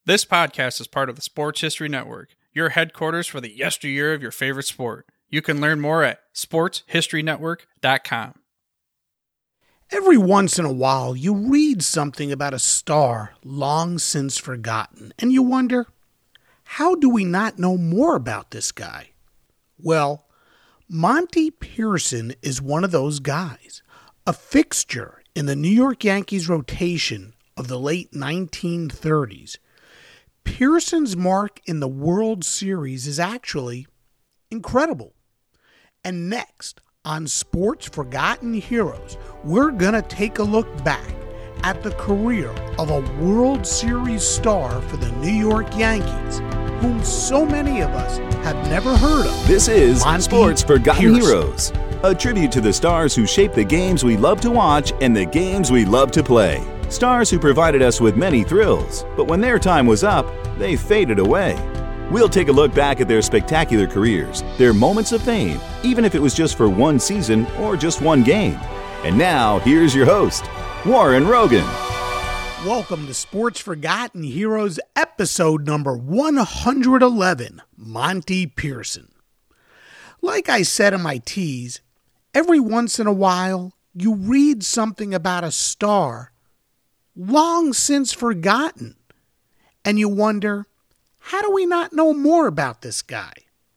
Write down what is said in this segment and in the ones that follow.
This podcast is part of the Sports History Network, your headquarters for the yesteryear of your favorite sport. You can learn more at sportshistorynetwork.com. Every once in a while, you read something about a star long since forgotten, and you wonder, how do we not know more about this guy? Well, Monte Pearson is one of those guys, a fixture in the New York Yankees rotation of the late 1930s. Pearson's mark in the World Series is actually incredible. And next on Sports Forgotten Heroes, we're going to take a look back at the career of a World Series star for the New York Yankees, whom so many of us have never heard of. This is Monte Sports Forgotten Pearson. Heroes, a tribute to the stars who shaped the games we love to watch and the games we love to play. Stars who provided us with many thrills, but when their time was up, they faded away. We'll take a look back at their spectacular careers, their moments of fame, even if it was just for one season or just one game. And now, here's your host, Warren Rogan. Welcome to Sports Forgotten Heroes, episode number 111, Monte Pearson. Like I said in my tease, every once in a while, you read something about a star long since forgotten, and you wonder, how do we not know more about this guy?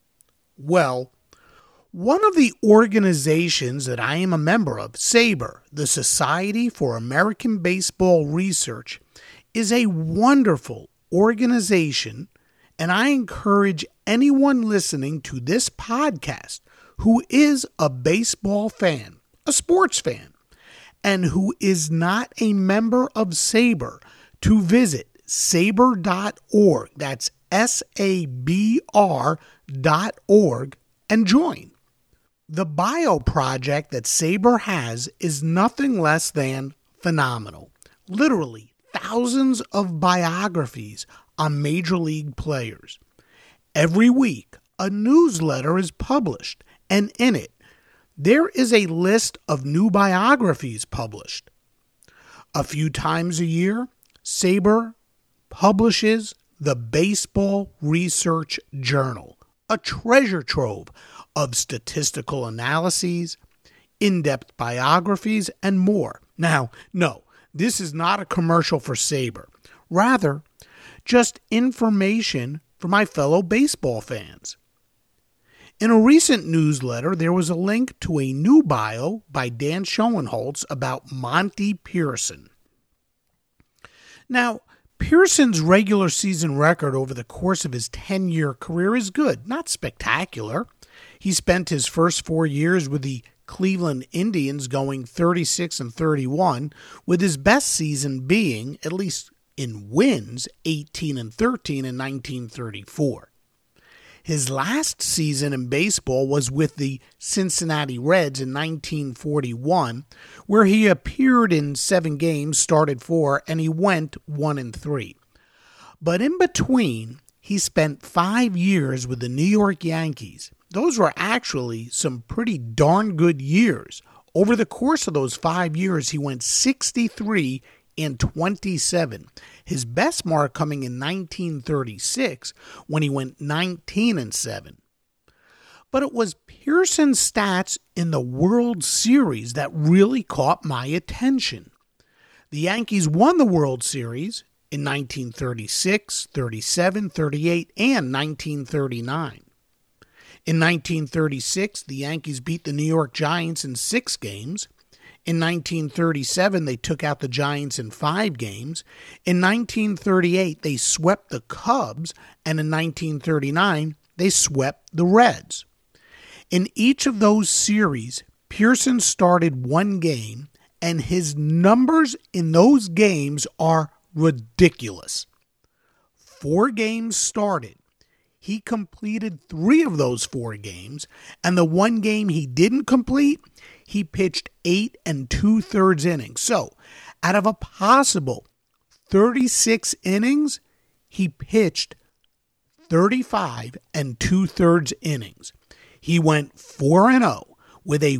Well, one of the organizations that I am a member of, SABR, the Society for American Baseball Research, is a wonderful organization, and I encourage anyone listening to this podcast who is a baseball fan, a sports fan, and who is not a member of SABR to visit sabr.org. That's SABR.org and join. The bio project that SABR has is nothing less than phenomenal. Literally thousands of biographies on major league players. Every week, a newsletter is published, and in it, there is a list of new biographies published. A few times a year, SABR publishes the Baseball Research Journal, a treasure trove of statistical analyses, in-depth biographies, and more. Now, no, this is not a commercial for SABR. Rather, just information for my fellow baseball fans. In a recent newsletter, there was a link to a new bio by Dan Schoenholtz about Monte Pearson. Now, Pearson's regular season record over the course of his 10-year career is good, not spectacular. He spent his first 4 years with the Cleveland Indians going 36-31, with his best season being, at least in wins, 18-13 in 1934. His last season in baseball was with the Cincinnati Reds in 1941, where he appeared in 7 games, started 4, and he went 1-3. But in between, he spent 5 years with the New York Yankees. Those were actually some pretty darn good years. Over the course of those 5 years, he went 63-27. His best mark coming in 1936 when he went 19-7. But it was Pearson's stats in the World Series that really caught my attention. The Yankees won the World Series in 1936, 37, 38, and 1939. In 1936, the Yankees beat the New York Giants in 6 games. In 1937, they took out the Giants in 5 games. In 1938, they swept the Cubs, and in 1939, they swept the Reds. In each of those series, Pearson started 1 game, and his numbers in those games are ridiculous. 4 games started. He completed 3 of those 4 games, and the 1 game he didn't complete, he pitched 8 2/3 innings. So, out of a possible 36 innings, he pitched 35 2/3 innings. He went 4-0 with a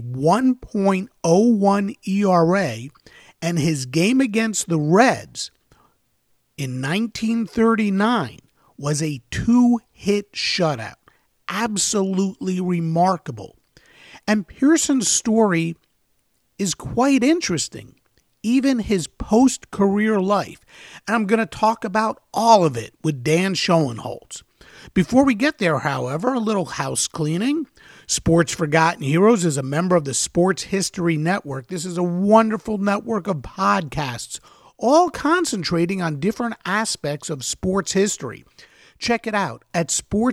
1.01 ERA, and his game against the Reds in 1939 was a 2-hit shutout. Absolutely remarkable. And Pearson's story is quite interesting, even his post-career life. And I'm going to talk about all of it with Dan Schoenholtz. Before we get there, however, a little house cleaning. Sports Forgotten Heroes is a member of the Sports History Network. This is a wonderful network of podcasts, all concentrating on different aspects of sports history. Check it out at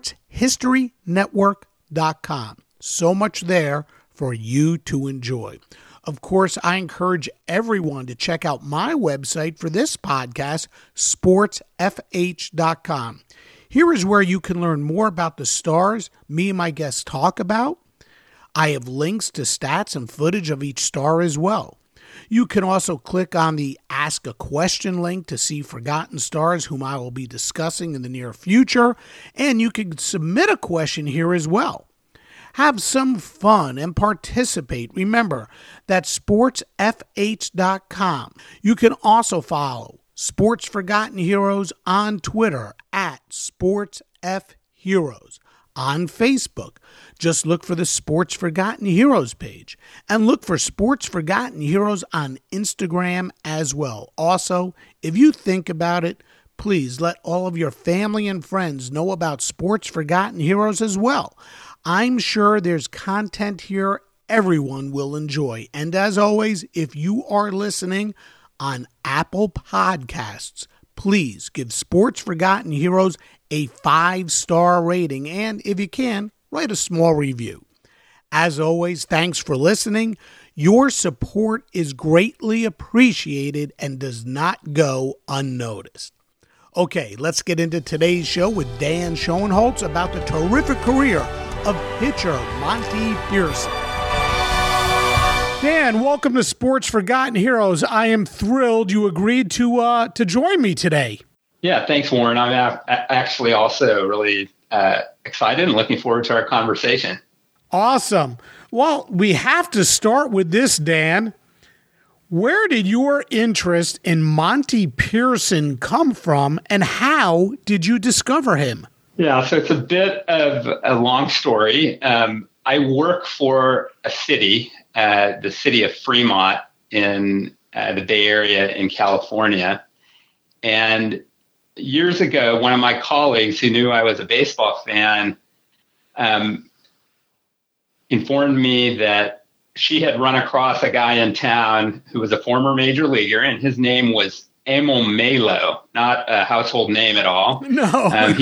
sportshistorynetwork.com. So much there for you to enjoy. Of course, I encourage everyone to check out my website for this podcast, sportsfh.com. Here is where you can learn more about the stars me and my guests talk about. I have links to stats and footage of each star as well. You can also click on the Ask a Question link to see forgotten stars whom I will be discussing in the near future, and you can submit a question here as well. Have some fun and participate. Remember, that's sportsfh.com. You can also follow Sports Forgotten Heroes on Twitter at SportsFHeroes. On Facebook, just look for the Sports Forgotten Heroes page, and look for Sports Forgotten Heroes on Instagram as well. Also, if you think about it, please let all of your family and friends know about Sports Forgotten Heroes as well. I'm sure there's content here everyone will enjoy. And as always, if you are listening on Apple Podcasts, please give Sports Forgotten Heroes a 5-star rating, and if you can, write a small review. As always, thanks for listening. Your support is greatly appreciated and does not go unnoticed. Okay, let's get into today's show with Dan Schoenholtz about the terrific career of pitcher Monte Pearson. Dan, welcome to Sports Forgotten Heroes. I am thrilled you agreed to join me today. Yeah, thanks, Warren. I'm actually also really excited and looking forward to our conversation. Awesome. Well, we have to start with this, Dan. Where did your interest in Monte Pearson come from, and how did you discover him? Yeah, so it's a bit of a long story. I work for a city, the city of Fremont in the Bay Area in California. And years ago, one of my colleagues who knew I was a baseball fan informed me that she had run across a guy in town who was a former major leaguer, and his name was Emil Melo, not a household name at all. No.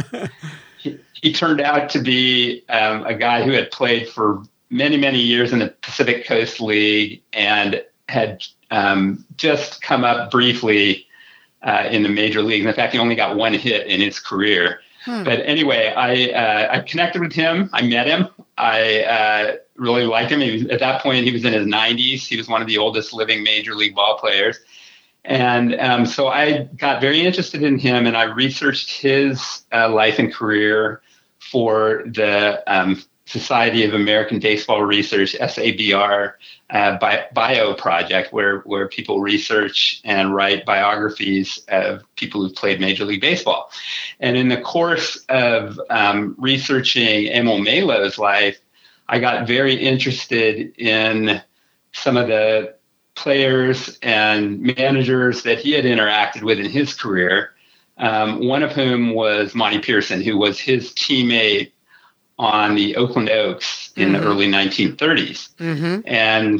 He turned out to be a guy who had played for many, many years in the Pacific Coast League and had just come up briefly in the major leagues. In fact, he only got one hit in his career. But anyway, I connected with him. I met him. I really liked him. At that point, he was in his 90s. He was one of the oldest living major league ball players. And so I got very interested in him, and I researched his life and career for the Society of American Baseball Research, SABR, bio project, where people research and write biographies of people who've played Major League Baseball. And in the course of researching Emil Melo's life, I got very interested in some of the players and managers that he had interacted with in his career, one of whom was Monte Pearson, who was his teammate on the Oakland Oaks in the early 1930s. And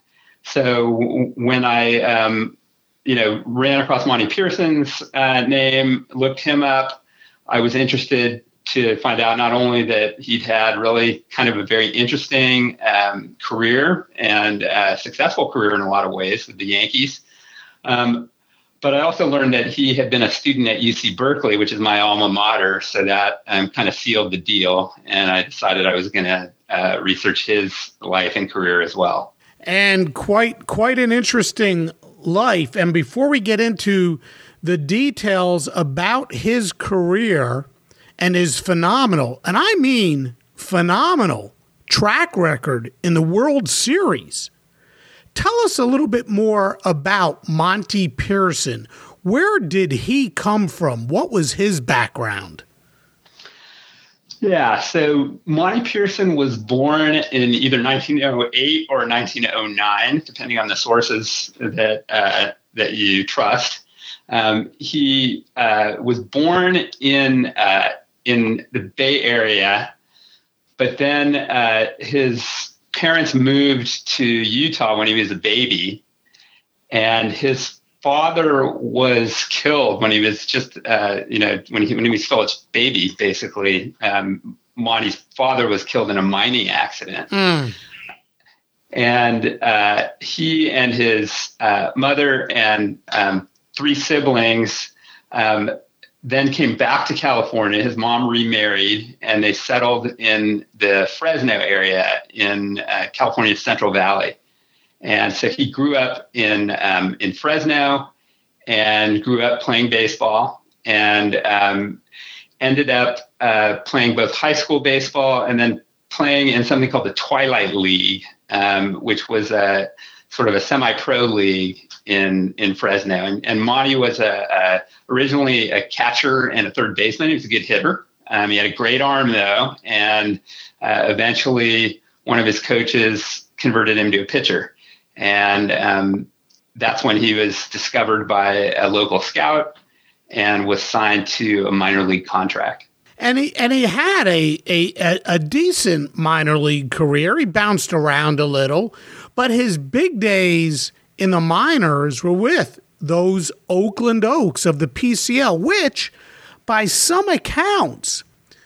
so when I, ran across Monte Pearson's name, looked him up, I was interested to find out not only that he'd had really kind of a very interesting career and successful career in a lot of ways with the Yankees, but I also learned that he had been a student at UC Berkeley, which is my alma mater, so that kind of sealed the deal, and I decided I was going to research his life and career as well. And quite an interesting life. And before we get into the details about his career and his phenomenal, and I mean phenomenal, track record in the World Series, tell us a little bit more about Monte Pearson. Where did he come from? What was his background? Yeah, so Monty Pearson was born in either 1908 or 1909, depending on the sources that you trust. He was born in the Bay Area, but then his parents moved to Utah when he was a baby, and his father was killed when he was just, when he was still a baby, basically. Monty's father was killed in a mining accident. And he and his mother and 3 siblings then came back to California. His mom remarried, and they settled in the Fresno area in California's Central Valley. And so he grew up in Fresno and grew up playing baseball, and ended up playing both high school baseball and then playing in something called the Twilight League, which was a sort of a semi-pro league in Fresno. And Monty was originally a catcher and a third baseman. He was a good hitter. He had a great arm, though, and eventually one of his coaches converted him to a pitcher. And that's when he was discovered by a local scout and was signed to a minor league contract. And he had a decent minor league career. He bounced around a little, but his big days in the minors were with those Oakland Oaks of the PCL, which, by some accounts,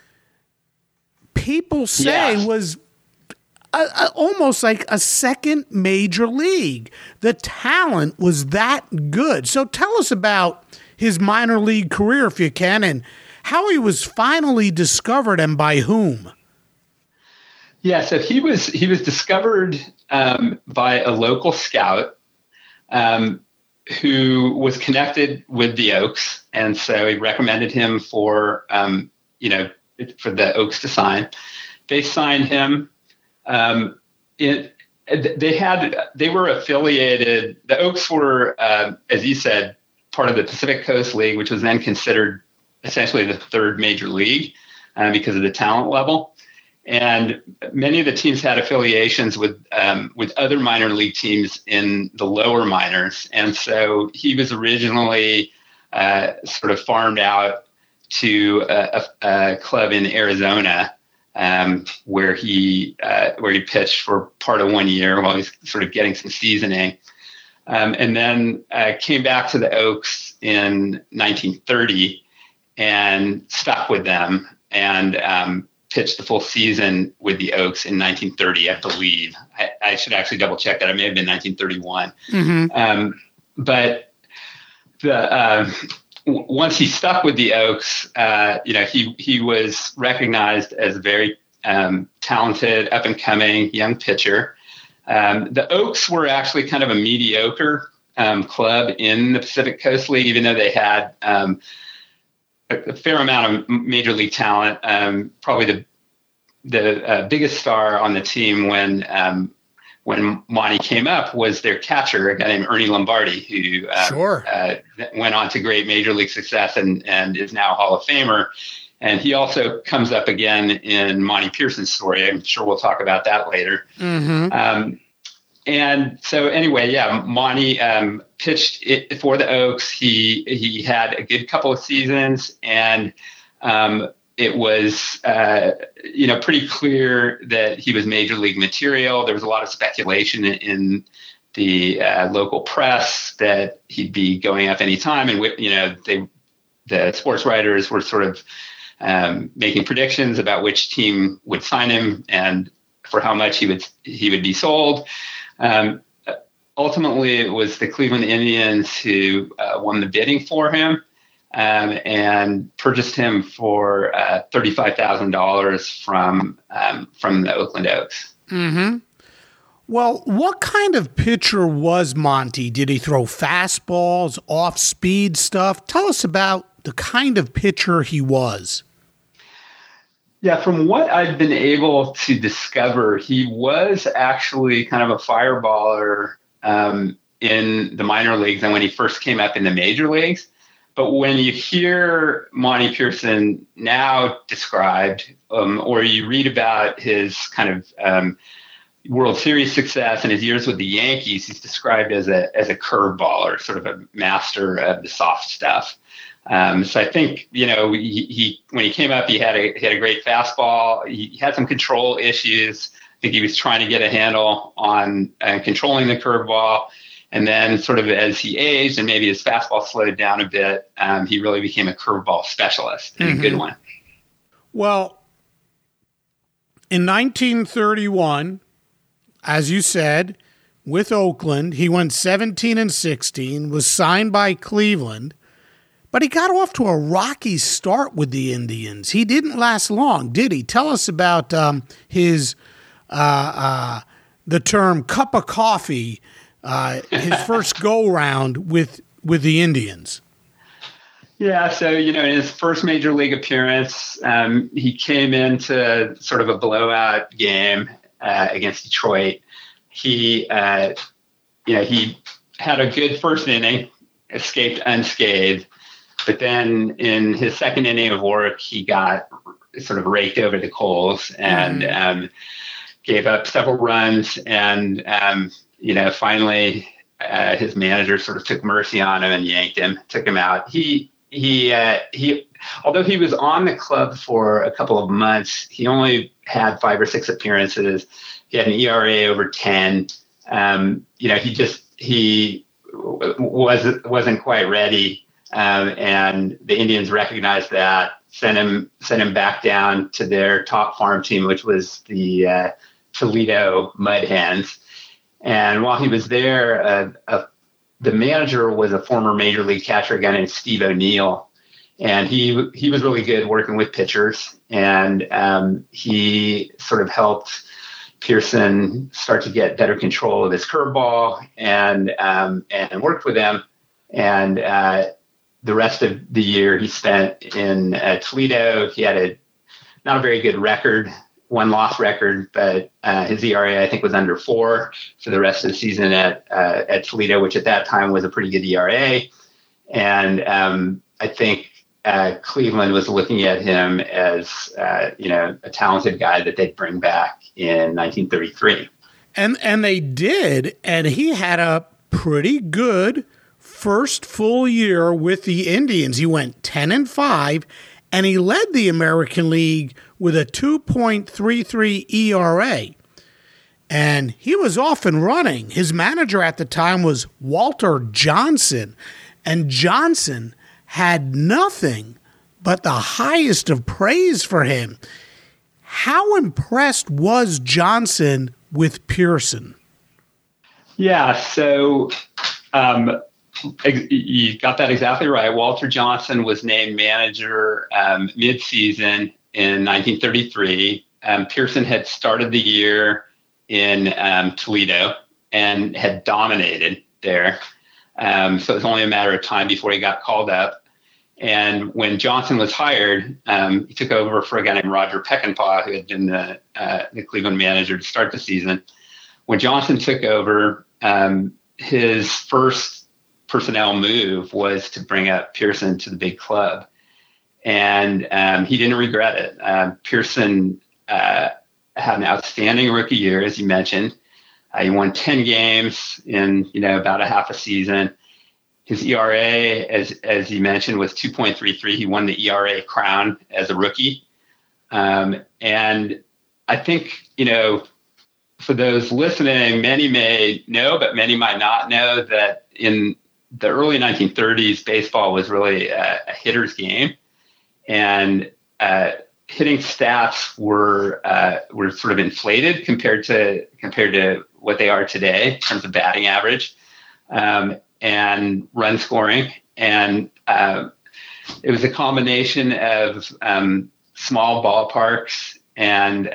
people say was almost like a second major league. The talent was that good. So tell us about his minor league career, if you can, and how he was finally discovered and by whom. Yeah, so he was discovered by a local scout who was connected with the Oaks, and so he recommended him for the Oaks to sign. They signed him. They were affiliated. The Oaks were, as you said, part of the Pacific Coast League, which was then considered essentially the third major league because of the talent level. And many of the teams had affiliations with other minor league teams in the lower minors. And so he was originally sort of farmed out to a club in Arizona, where he pitched for part of 1 year while he's sort of getting some seasoning, and then came back to the Oaks in 1930 and stuck with them and pitched the full season with the Oaks in 1930, I believe. I should actually double check that. It may have been 1931. Mm-hmm. But once he stuck with the Oaks, he was recognized as a very talented, up and coming young pitcher. The Oaks were actually kind of a mediocre club in the Pacific Coast League, even though they had a fair amount of major league talent. Probably the biggest star on the team when Monty came up was their catcher, a guy named Ernie Lombardi, who went on to great major league success and is now a Hall of Famer. And he also comes up again in Monty Pearson's story. I'm sure we'll talk about that later. Mm-hmm. And so anyway, Monty pitched it for the Oaks. He had a good couple of seasons, and it was pretty clear that he was major league material. There was a lot of speculation in the local press that he'd be going up any time, and the sports writers were sort of making predictions about which team would sign him and for how much he would be sold. Ultimately, it was the Cleveland Indians who won the bidding for him and purchased him for $35,000 from the Oakland Oaks. Mm-hmm. Well, what kind of pitcher was Monty? Did he throw fastballs, off-speed stuff? Tell us about the kind of pitcher he was. Yeah, from what I've been able to discover, he was actually kind of a fireballer in the minor leagues than when he first came up in the major leagues. But when you hear Monty Pearson now described, or you read about his kind of World Series success and his years with the Yankees, he's described as a curveballer, sort of a master of the soft stuff. So I think, he when he came up, he had a great fastball. He had some control issues. I think he was trying to get a handle on controlling the curveball. And then sort of as he aged and maybe his fastball slowed down a bit, he really became a curveball specialist and a good one. Well, in 1931, as you said, with Oakland, he went 17-16, was signed by Cleveland, but he got off to a rocky start with the Indians. He didn't last long, did he? Tell us about his the term cup of coffee, his first go-round with the Indians. Yeah, so, in his first major league appearance, he came into sort of a blowout game against Detroit. He had a good first inning, escaped unscathed, but then in his second inning of work, he got sort of raked over the coals and gave up several runs. And, finally, his manager sort of took mercy on him and yanked him, took him out. He although he was on the club for a couple of months, he only had 5 or 6 appearances. He had an ERA over 10. He wasn't quite ready, and the Indians recognized that, sent him back down to their top farm team, which was the Toledo Mud Hens. And while he was there, the manager was a former major league catcher, a guy named Steve O'Neill, and he was really good working with pitchers, and he sort of helped Pearson start to get better control of his curveball, and worked with him. And the rest of the year he spent in Toledo. He had not a very good record, 1-loss record, but his ERA, I think, was under 4 for the rest of the season at Toledo, which at that time was a pretty good ERA. And I think Cleveland was looking at him as a talented guy that they'd bring back in 1933. And they did, and he had a pretty good first full year with the Indians. He went 10-5, and he led the American League with a 2.33 ERA. And he was off and running. His manager at the time was Walter Johnson, and Johnson had nothing but the highest of praise for him. How impressed was Johnson with Pearson? Yeah, so you got that exactly right. Walter Johnson was named manager mid-season in 1933. Pearson had started the year in Toledo and had dominated there. So it was only a matter of time before he got called up. And when Johnson was hired, he took over for a guy named Roger Peckinpah, who had been the Cleveland manager to start the season. When Johnson took over, his first personnel move was to bring up Pearson to the big club. And he didn't regret it. Pearson had an outstanding rookie year, as you mentioned. He won 10 games in about a half a season. His ERA, as you mentioned, was 2.33. He won the ERA crown as a rookie. And I think, for those listening, many may know, but many might not know that in the early 1930s, baseball was really a hitter's game. And hitting stats were sort of inflated compared to what they are today in terms of batting average. And run scoring. And it was a combination of small ballparks and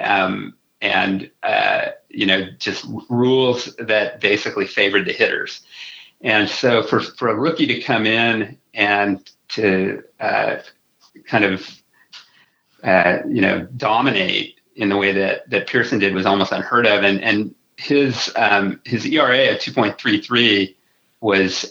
just rules that basically favored the hitters. And so for a rookie to come in and to dominate in the way that Pearson did was almost unheard of. And his ERA at 2.33 was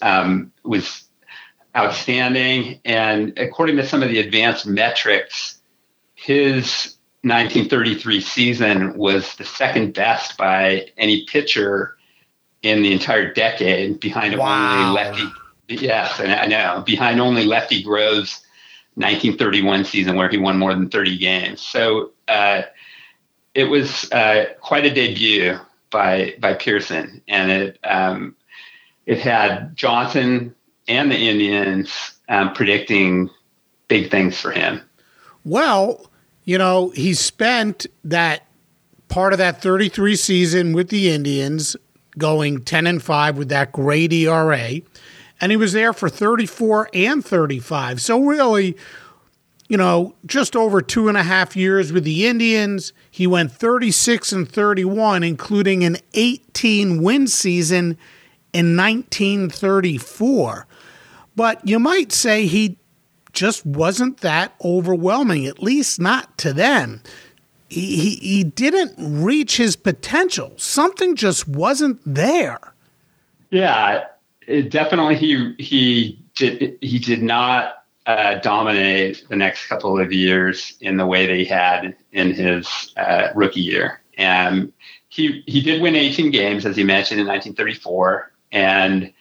outstanding. And according to some of the advanced metrics, his 1933 season was the second best by any pitcher in the entire decade, behind only Lefty. Yes, and I know, behind only Lefty Grove's 1931 season, where he won more than 30 games. So it was quite a debut by Pearson, and it had Johnson and the Indians predicting big things for him. Well, he spent that part of that 33 season with the Indians, going 10-5 with that great ERA, and he was there for 34 and 35. So really, just over 2.5 years with the Indians. He went 36-31, including an 18-win season in 1934. But you might say he just wasn't that overwhelming, at least not to them. He didn't reach his potential. Something just wasn't there. Yeah, definitely he did not dominate the next couple of years in the way that he had in his rookie year. And he did win 18 games, as you mentioned, in 1934. And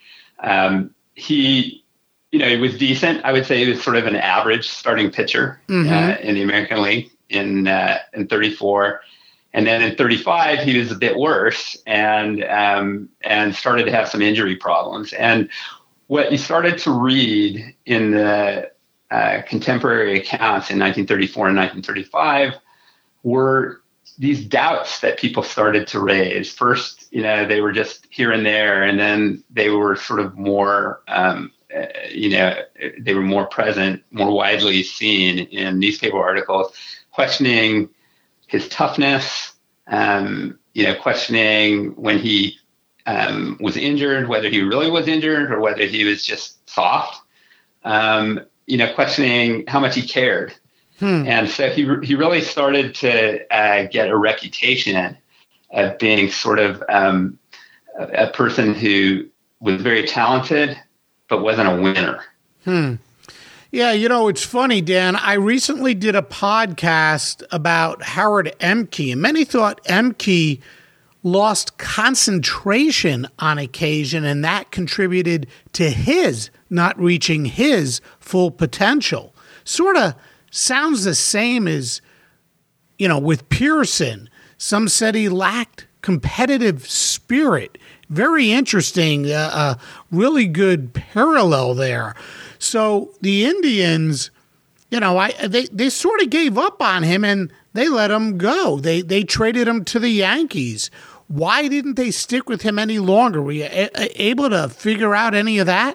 he was decent. I would say he was sort of an average starting pitcher in the American League in 34. And then in 35, he was a bit worse and started to have some injury problems. And what you started to read in the contemporary accounts in 1934 and 1935 were these doubts that people started to raise. First, they were just here and there, and then they were sort of more, they were more present, more widely seen in newspaper articles, questioning his toughness, questioning when he was injured, whether he really was injured or whether he was just soft, questioning how much he cared. And so he really started to get a reputation of being sort of a person who was very talented, but wasn't a winner. Yeah, it's funny, Dan. I recently did a podcast about Howard Emke, and many thought Emke lost concentration on occasion, and that contributed to his not reaching his full potential. Sort of sounds the same as, with Pearson. Some said he lacked competitive spirit. Very interesting, really good parallel there. So the Indians, they sort of gave up on him and they let him go. They traded him to the Yankees. Why didn't they stick with him any longer? Were you able to figure out any of that?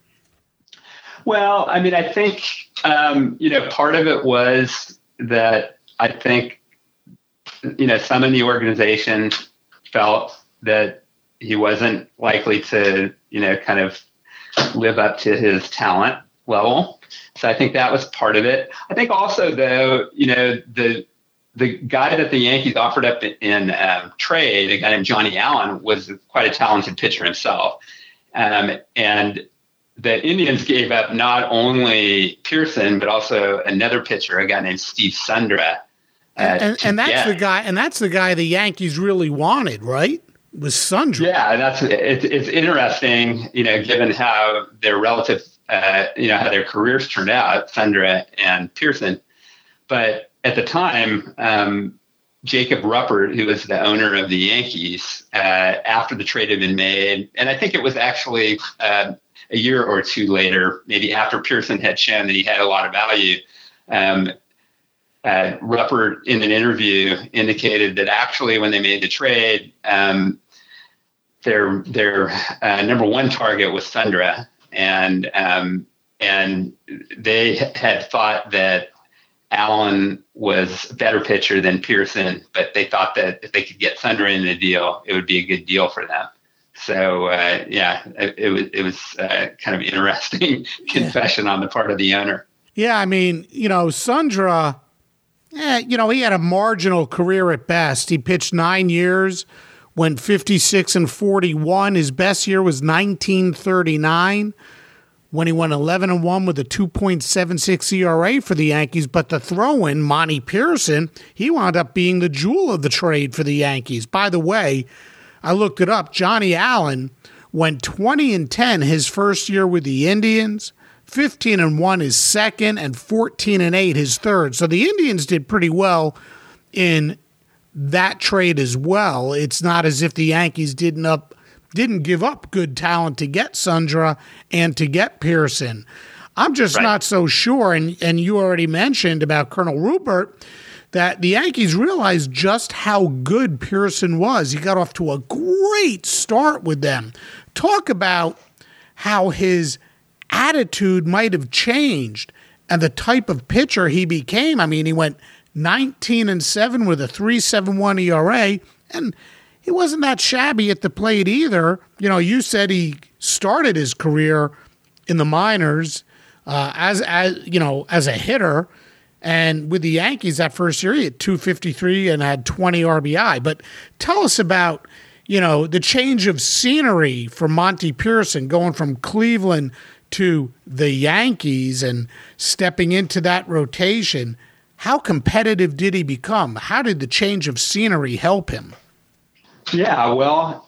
Well, I mean, I think, part of it was that I think, some in the organization felt that he wasn't likely to, kind of live up to his talent level. So I think that was part of it. I think also, though, the guy that the Yankees offered up in trade, a guy named Johnny Allen, was quite a talented pitcher himself. And the Indians gave up not only Pearson, but also another pitcher, a guy named Steve Sundra. And that's the guy the Yankees really wanted, right? Was Sundra. Yeah, it's interesting, given how their relative, how their careers turned out, Sundra and Pearson. But at the time, Jacob Ruppert, who was the owner of the Yankees, after the trade had been made, and I think it was actually a year or two later, maybe after Pearson had shown that he had a lot of value, Ruppert, in an interview, indicated that actually when they made the trade, their number one target was Sundra, and they had thought that Allen was a better pitcher than Pearson, but they thought that if they could get Sundra in the deal, it would be a good deal for them. So it was kind of interesting confession on the part of the owner. Yeah, I mean, Sundra, he had a marginal career at best. He pitched 9 years, went 56-41. His best year was 1939 when he went 11-1 with a 2.76 ERA for the Yankees. But the throw-in, Monty Pearson, he wound up being the jewel of the trade for the Yankees. By the way, I looked it up. Johnny Allen went 20-10 his first year with the Indians, 15-1 his second, and 14-8 his third. So the Indians did pretty well in that trade as well. It's not as if the Yankees didn't give up good talent to get Sundra and to get Pearson. I'm just not so sure, and you already mentioned about Colonel Rupert, that the Yankees realized just how good Pearson was. He got off to a great start with them. Talk about how his attitude might have changed and the type of pitcher he became. I mean, he went 19-7 with a 3.71 ERA, and he wasn't that shabby at the plate either. You know, you said he started his career in the minors as a hitter, and with the Yankees that first year he had 253 and had 20 RBI. But tell us about, the change of scenery for Monty Pearson, going from Cleveland to the Yankees and stepping into that rotation. How competitive did he become? How did the change of scenery help him? Yeah, well,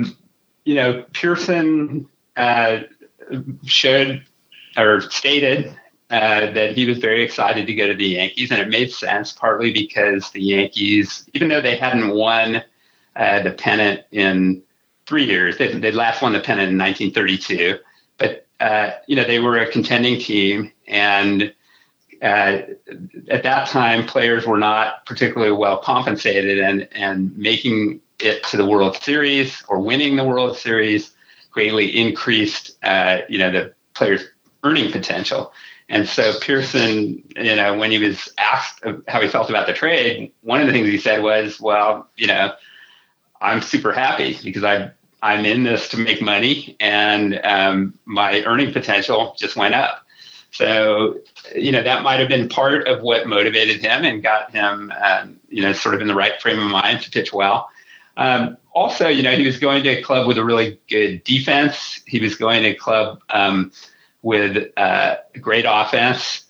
Pearson showed or stated that he was very excited to go to the Yankees, and it made sense partly because the Yankees, even though they hadn't won the pennant in 3 years, they last won the pennant in 1932, but they were a contending team, and at that time, players were not particularly well compensated, and making it to the World Series or winning the World Series greatly increased, the players' earning potential. And so Pearson, when he was asked how he felt about the trade, one of the things he said was, well, I'm super happy because I'm in this to make money, and my earning potential just went up. So, that might have been part of what motivated him and got him, sort of in the right frame of mind to pitch well. Also, he was going to a club with a really good defense. He was going to a club with great offense.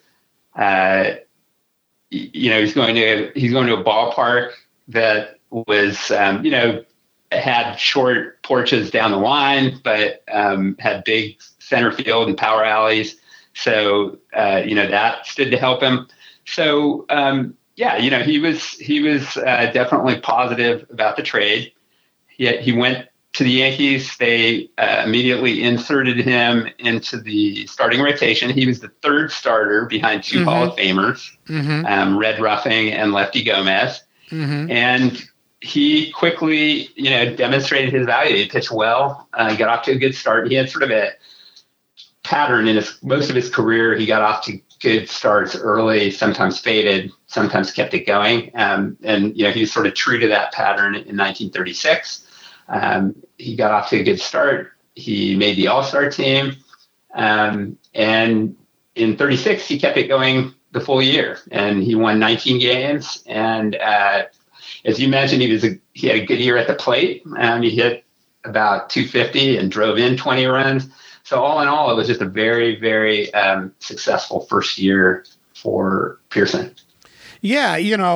He's going to a ballpark that was, had short porches down the line, but had big center field and power alleys. So, that stood to help him. So, he was definitely positive about the trade. He went to the Yankees. They immediately inserted him into the starting rotation. He was the third starter behind two Hall of Famers, Red Ruffing and Lefty Gomez. And he quickly, demonstrated his value. He pitched well, got off to a good start. He had sort of a pattern in most of his career. He got off to good starts early, sometimes faded, sometimes kept it going. And he was sort of true to that pattern in 1936. He got off to a good start. He made the All-Star team. And in 36, he kept it going the full year, and he won 19 games. And as you mentioned, he had a good year at the plate. He hit about 250 and drove in 20 runs. So all in all, it was just a very, very successful first year for Pearson. Yeah,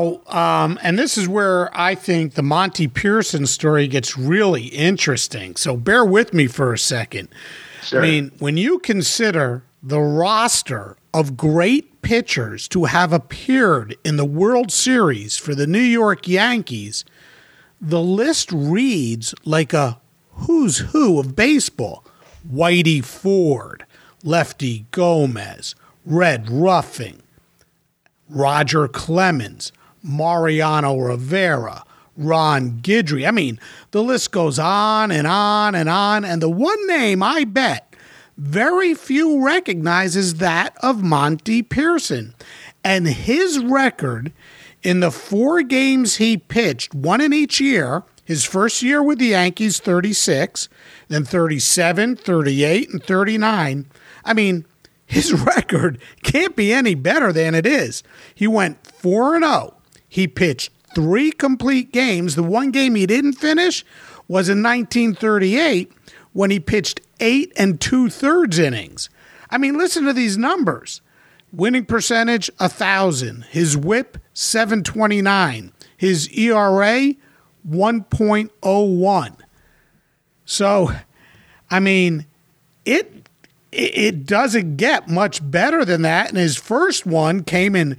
and this is where I think the Monty Pearson story gets really interesting. So bear with me for a second. Sure. I mean, when you consider the roster of great pitchers to have appeared in the World Series for the New York Yankees, the list reads like a who's who of baseball. Whitey Ford, Lefty Gomez, Red Ruffing, Roger Clemens, Mariano Rivera, Ron Guidry. I mean, the list goes on and on and on. And the one name I bet very few recognize is that of Monty Pearson. And his record in the 4 games he pitched, one in each year, his first year with the Yankees, 36, then 37, 38, and 39. I mean, his record can't be any better than it is. He went 4-0. He pitched 3 complete games. The one game he didn't finish was in 1938 when he pitched 8 2/3 innings. I mean, listen to these numbers. Winning percentage, 1,000. His whip, 729. His ERA, 1.01. So, I mean, it doesn't get much better than that. And his first one came in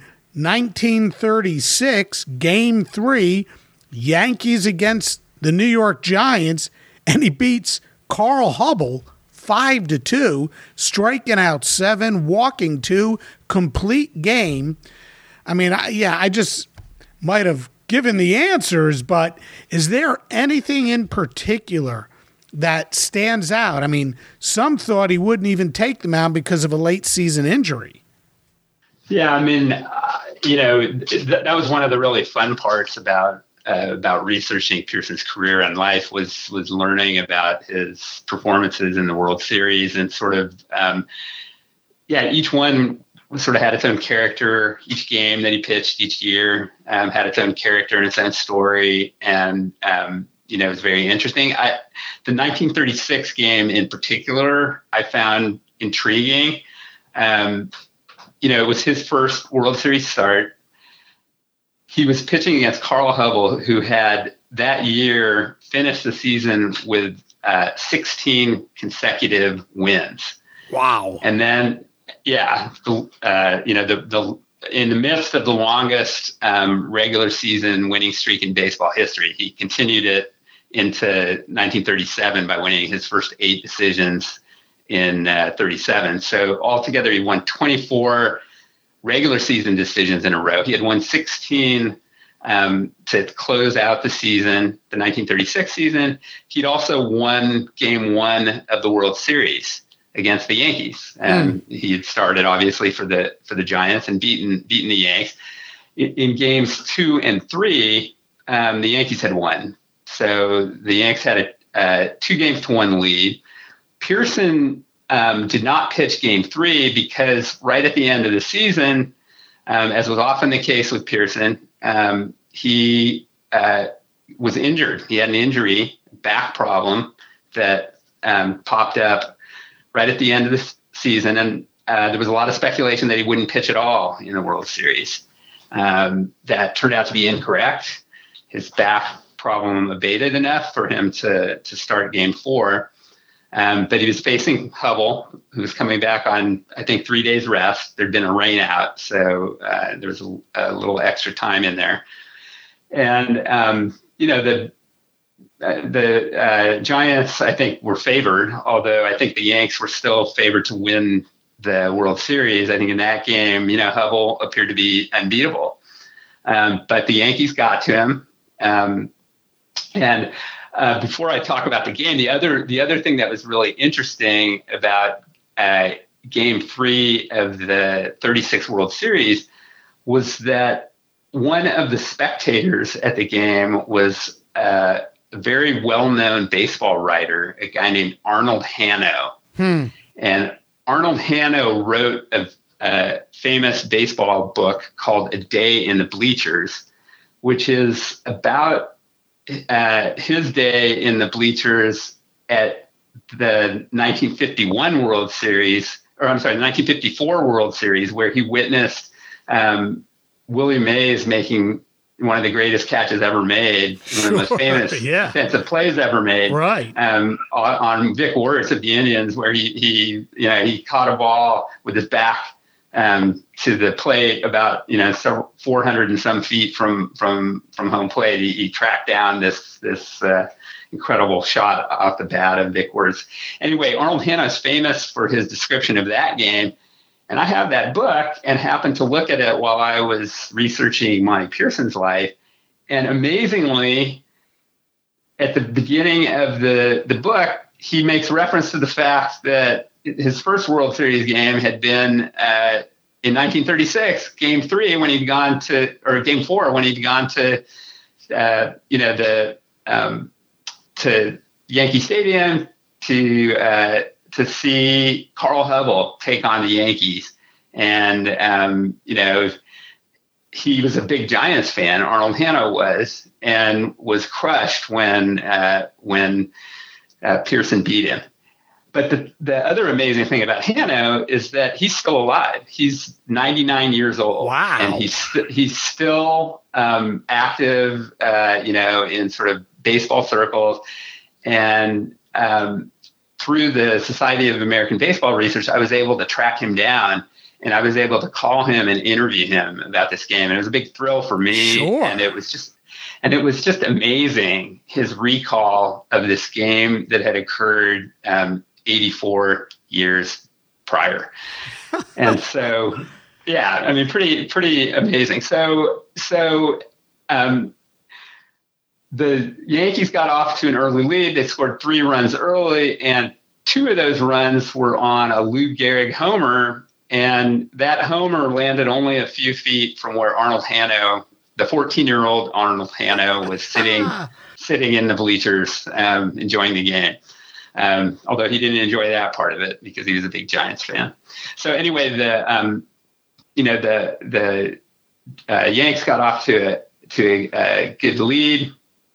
1936, Game 3, Yankees against the New York Giants, and he beats Carl Hubbell 5-2, striking out 7, walking 2, complete game. I mean, I just might have given the answers, but is there anything in particular that stands out? I mean, some thought he wouldn't even take the mound because of a late season injury. Yeah, I mean, that was one of the really fun parts about researching Pearson's career and life was learning about his performances in the World Series and sort of, each one sort of had its own character. Each game that he pitched each year had its own character and its own story. And, it was very interesting. The 1936 game in particular, I found intriguing. It was his first World Series start. He was pitching against Carl Hubbell, who had that year finished the season with 16 consecutive wins. Wow! And then, in the midst of the longest regular season winning streak in baseball history, he continued it into 1937 by winning his first 8 decisions in 37. So altogether, he won 24 regular season decisions in a row. He had won 16 to close out the season, the 1936 season. He'd also won Game 1 of the World Series against the Yankees, and he had started obviously for the Giants and beaten the Yanks. In Games 2 and 3, the Yankees had won, so the Yanks had a 2-1 lead. Pearson did not pitch Game 3 because right at the end of the season, as was often the case with Pearson, he was injured. He had an injury, back problem that popped up right at the end of the season, and there was a lot of speculation that he wouldn't pitch at all in the World Series. That turned out to be incorrect. His back problem abated enough for him to start Game 4. But he was facing Hubbell, who was coming back on, I think, 3 days rest. There'd been a rain out, so there was a little extra time in there. And, the Giants, I think, were favored, although I think the Yanks were still favored to win the World Series. I think in that game, Hubbell appeared to be unbeatable. But the Yankees got to him. Before I talk about the game, the other thing that was really interesting about Game 3 of the 36 World Series was that one of the spectators at the game was a very well-known baseball writer, a guy named Arnold Hanno. And Arnold Hanno wrote a famous baseball book called A Day in the Bleachers, which is about his day in the bleachers at the 1951 World Series, or I'm sorry, the 1954 World Series, where he witnessed Willie Mays making one of the greatest catches ever made, one of the most famous defensive plays ever made, right? On Vic Wertz of the Indians, where he caught a ball with his back to the plate about 400 and some feet from home plate. He tracked down this incredible shot off the bat of Vic Wertz. Anyway, Arnold Hanno is famous for his description of that game, and I have that book and happened to look at it while I was researching Monty Pearson's life, and amazingly, at the beginning of the book, he makes reference to the fact that his first World Series game had been in 1936, Game 3, when he'd gone to, or Game 4, when he'd gone to, to Yankee Stadium to see Carl Hubbell take on the Yankees, and he was a big Giants fan. Arnold Hanna was, and was crushed when Pearson beat him. But the other amazing thing about Hanna is that he's still alive. He's 99 years old. Wow. And he's still active, in sort of baseball circles. And through the Society of American Baseball Research, I was able to track him down, and I was able to call him and interview him about this game. And it was a big thrill for me. Sure. And it was just amazing, his recall of this game that had occurred 84 years prior. And so, yeah, I mean, pretty amazing. So the Yankees got off to an early lead. They scored 3 runs early, and 2 of those runs were on a Lou Gehrig homer. And that homer landed only a few feet from where Arnold Hanna, the 14-year-old Arnold Hanna, was sitting in the bleachers, enjoying the game. Although he didn't enjoy that part of it because he was a big Giants fan. So anyway, the Yanks got off to a good lead.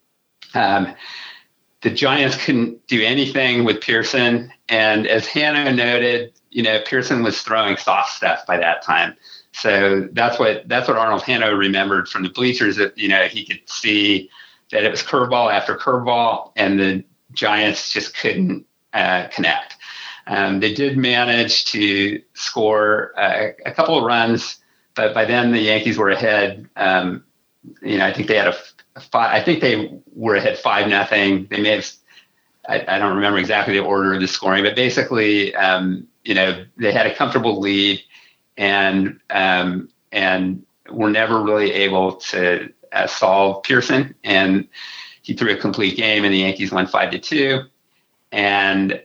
The Giants couldn't do anything with Pearson, and as Hanna noted, Pearson was throwing soft stuff by that time. So that's what Arnold Hanna remembered from the bleachers. That he could see that it was curveball after curveball, and the Giants just couldn't connect. They did manage to score a couple of runs, but by then the Yankees were ahead. I think they had I think they were ahead 5-0. They may have. I don't remember exactly the order of the scoring, but basically, they had a comfortable lead, and were never really able to solve Pearson. And he threw a complete game, and the Yankees won 5-2. And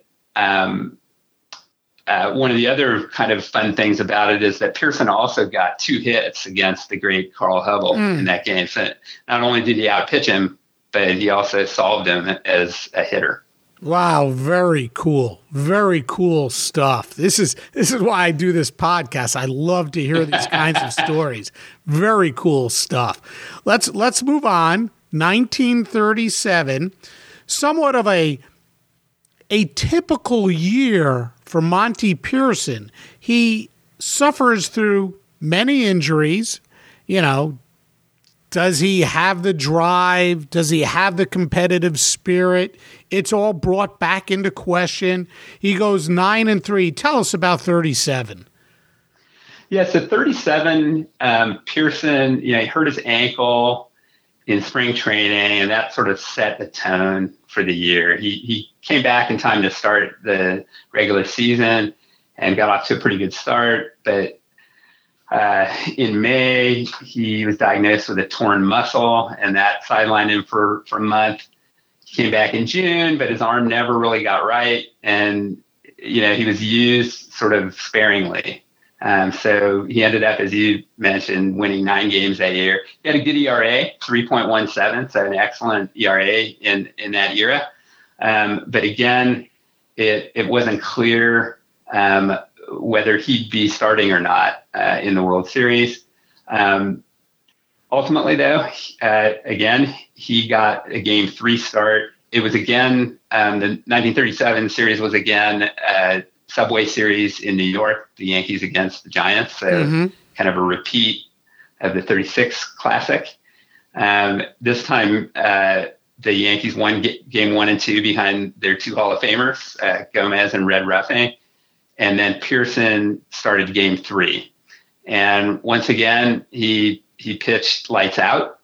one of the other kind of fun things about it is that Pearson also got 2 hits against the great Carl Hubble in that game. So not only did he outpitch him, but he also solved him as a hitter. Wow, very cool. Very cool stuff. This is why I do this podcast. I love to hear these kinds of stories. Very cool stuff. Let's move on. 1937, somewhat of a typical year for Monty Pearson. He suffers through many injuries. Does he have the drive? Does he have the competitive spirit? It's all brought back into question. He goes 9-3. Tell us about 37. Yeah, so 37, Pearson, he hurt his ankle in spring training, and that sort of set the tone for the year. He came back in time to start the regular season and got off to a pretty good start, but in May, he was diagnosed with a torn muscle, and that sidelined him for a month. He came back in June, but his arm never really got right, and he was used sort of sparingly. So he ended up, as you mentioned, winning 9 games that year. He had a good ERA, 3.17, so an excellent ERA in that era. But again, it wasn't clear whether he'd be starting or not in the World Series. Ultimately, though, again, he got a Game 3 start. It was again, the 1937 series was again a Subway Series in New York, the Yankees against the Giants. So kind of a repeat of the 36 Classic. This time, the Yankees won Game 1 and 2 behind their 2 Hall of Famers, Gomez and Red Ruffing. And then Pearson started Game 3. And once again, he pitched lights out.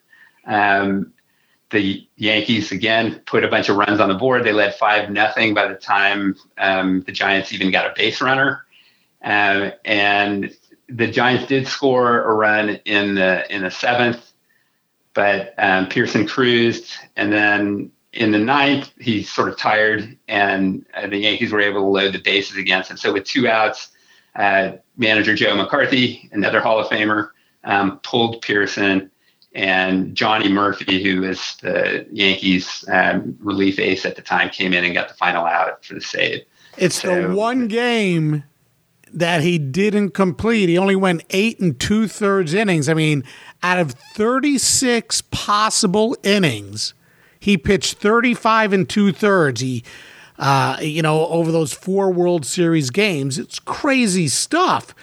The Yankees, again, put a bunch of runs on the board. They led 5-0 by the time the Giants even got a base runner. And the Giants did score a run in the 7th, but Pearson cruised. And then in the 9th, he sort of tired, and the Yankees were able to load the bases against him. So with 2 outs, manager Joe McCarthy, another Hall of Famer, pulled Pearson, and Johnny Murphy, who was the Yankees relief ace at the time, came in and got the final out for the save. It's the one game that he didn't complete. He only went 8 2/3 innings. I mean, out of 36 possible innings, he pitched 35 2/3. He, over those 4 World Series games, it's crazy stuff.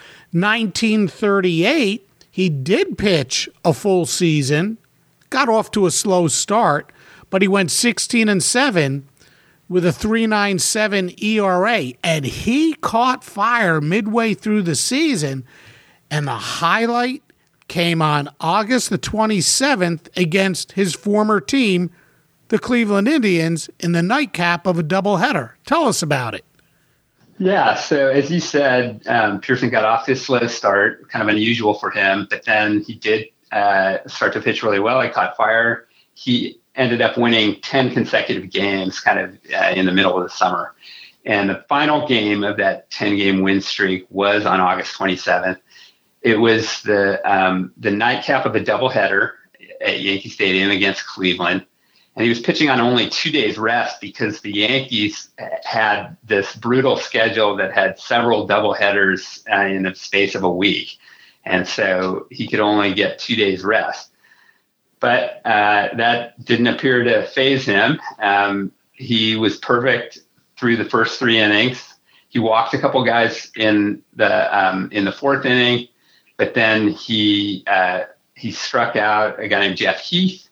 1938, he did pitch a full season, got off to a slow start, but he went 16-7 with a 3.97 ERA, and he caught fire midway through the season, and the highlight came on August the 27th against his former team, the Cleveland Indians, in the nightcap of a doubleheader. Tell us about it. Yeah, so as you said, Pearson got off to a slow start, kind of unusual for him, but then he did start to pitch really well. He caught fire. He ended up winning 10 consecutive games kind of in the middle of the summer. And the final game of that 10-game win streak was on August 27th. It was the nightcap of a doubleheader at Yankee Stadium against Cleveland. And he was pitching on only 2 days rest because the Yankees had this brutal schedule that had several doubleheaders in the space of a week. And so he could only get 2 days rest. But that didn't appear to faze him. He was perfect through the first 3 innings. He walked a couple guys in the 4th inning, but then he struck out a guy named Jeff Heath.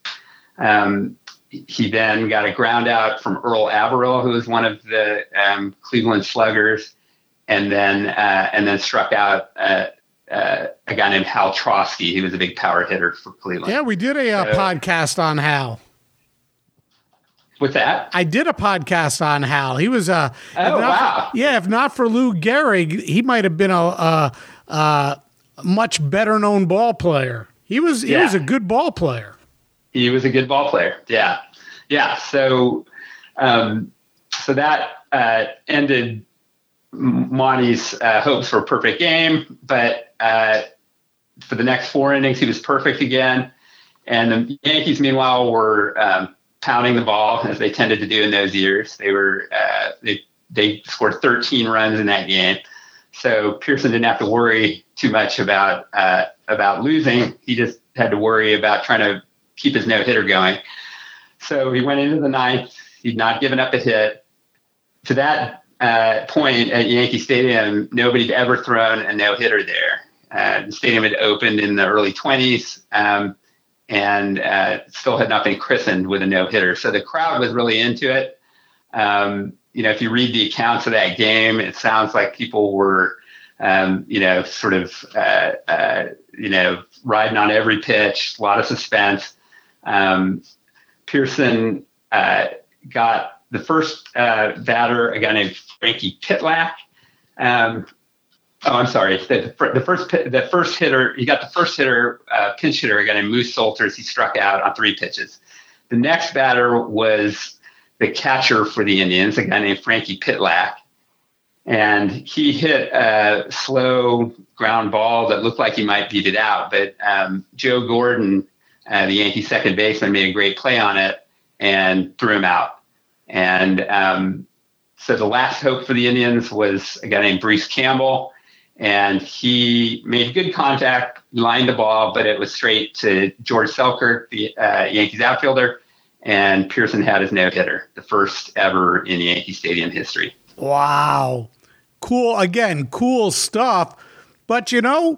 He then got a ground out from Earl Averill, who was one of the Cleveland sluggers, and then struck out a guy named Hal Trosky. He was a big power hitter for Cleveland. Yeah, we did a podcast on Hal. What's that? I did a podcast on Hal. He was wow. If not for Lou Gehrig, he might have been a much better known ball player. He was a good ball player. He was a good ball player. Yeah. So that ended Monty's hopes for a perfect game, but for the next 4 innings, he was perfect again. And the Yankees, meanwhile, were pounding the ball as they tended to do in those years. They were they scored 13 runs in that game, so Pearson didn't have to worry too much about losing. He just had to worry about trying to keep his no-hitter going. So he went into the 9th. He'd not given up a hit. To that point at Yankee Stadium, nobody had ever thrown a no-hitter there. The stadium had opened in the early 20s and still had not been christened with a no-hitter. So the crowd was really into it. If you read the accounts of that game, it sounds like people were, riding on every pitch, a lot of suspense. Pearson got the first batter, a guy named Frankie Pitlack. I'm sorry. The first hitter, he got the first hitter, pinch hitter, a guy named Moose Solters. He struck out on 3 pitches. The next batter was the catcher for the Indians, a guy named Frankie Pitlack. And he hit a slow ground ball that looked like he might beat it out. But Joe Gordon, the Yankee second baseman, made a great play on it and threw him out. And so the last hope for the Indians was a guy named Bruce Campbell. And he made good contact, lined the ball, but it was straight to George Selkirk, the Yankees outfielder. And Pearson had his no-hitter, the first ever in Yankee Stadium history. Wow. Cool. Again, cool stuff. But,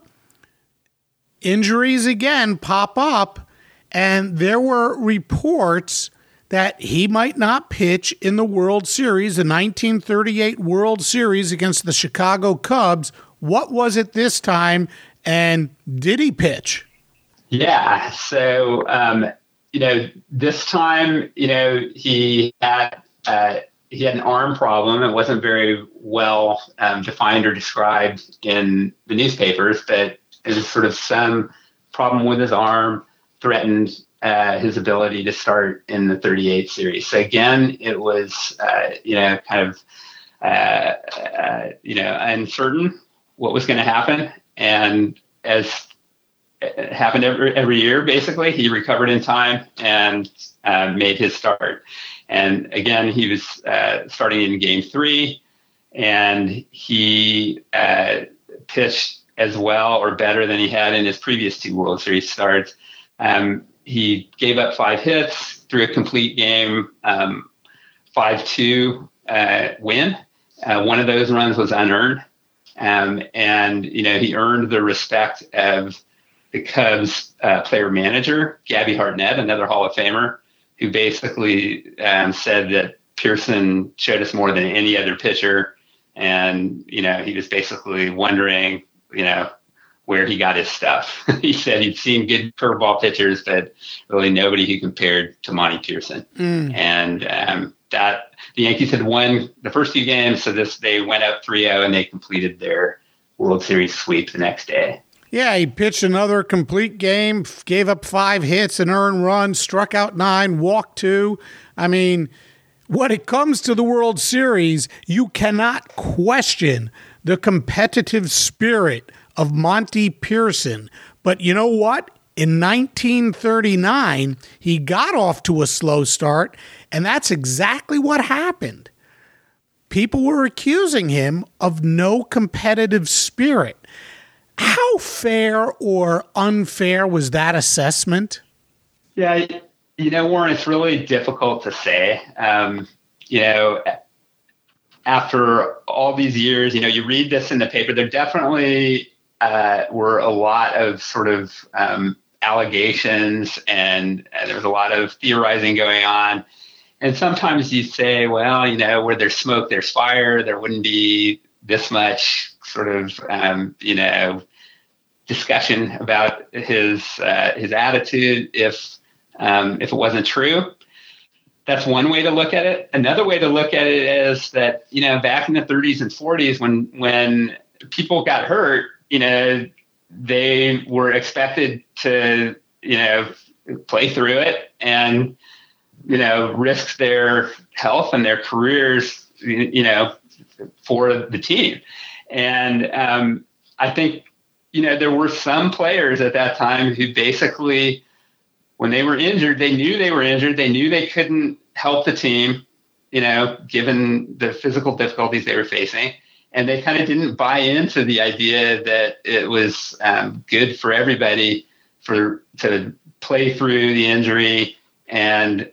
injuries again pop up, and there were reports that he might not pitch in the World Series, the 1938 World Series against the Chicago Cubs. What was it this time, and did he pitch? Yeah. So, this time, he had an arm problem. It wasn't very well defined or described in the newspapers, but it was sort of some problem with his arm threatened his ability to start in the 38 series. So again, it was, uncertain what was going to happen. And as it happened every year, basically, he recovered in time and made his start. And again, he was starting in Game 3, and he pitched as well or better than he had in his previous 2 World Series starts. He gave up 5 hits, threw a complete game, 5-2 win. One of those runs was unearned. And, he earned the respect of the Cubs player manager, Gabby Hartnett, another Hall of Famer, who basically said that Pearson showed us more than any other pitcher. And, he was basically wondering, where he got his stuff. He said he'd seen good curveball pitchers, but really nobody who compared to Monty Pearson. And that the Yankees had won the first 2 games, so they went up 3-0 and they completed their World Series sweep the next day. Yeah, he pitched another complete game, gave up 5 hits, an earned run, struck out 9, walked 2. I mean, when it comes to the World Series, you cannot question the competitive spirit of Monty Pearson. But you know what? In 1939, he got off to a slow start, and that's exactly what happened. People were accusing him of no competitive spirit. How fair or unfair was that assessment? Yeah, Warren, it's really difficult to say. After all these years, you read this in the paper, there definitely were a lot of sort of allegations and there was a lot of theorizing going on. And sometimes you say, well, where there's smoke, there's fire. There wouldn't be this much sort of, discussion about his attitude if it wasn't true. That's one way to look at it. Another way to look at it is that, back in the 30s and 40s when people got hurt, they were expected to, play through it and, risk their health and their careers, for the team. And I think, there were some players at that time who basically, when they were injured, they knew they were injured. They knew they couldn't help the team, given the physical difficulties they were facing. And they kind of didn't buy into the idea that it was good for everybody to play through the injury and,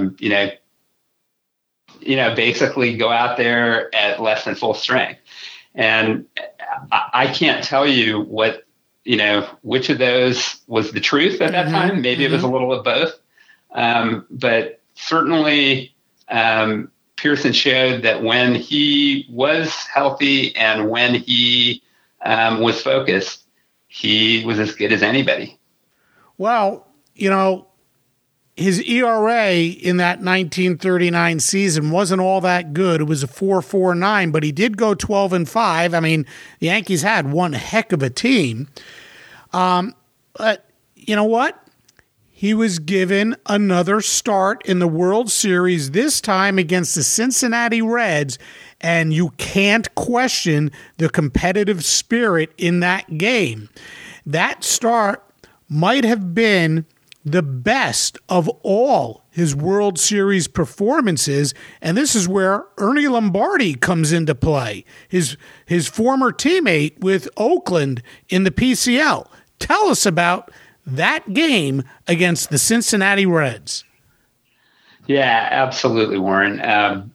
basically go out there at less than full strength. And I can't tell you what, which of those was the truth at that time. Maybe it was a little of both. But certainly Pearson showed that when he was healthy and when he was focused, he was as good as anybody. Well, his ERA in that 1939 season wasn't all that good. It was a 4.49, but he did go 12-5. I mean, the Yankees had one heck of a team. But you know what? He was given another start in the World Series, this time against the Cincinnati Reds, and you can't question the competitive spirit in that game. That start might have been the best of all his World Series performances, and this is where Ernie Lombardi comes into play, his former teammate with Oakland in the PCL. Tell us about that game against the Cincinnati Reds. Yeah, absolutely, Warren. The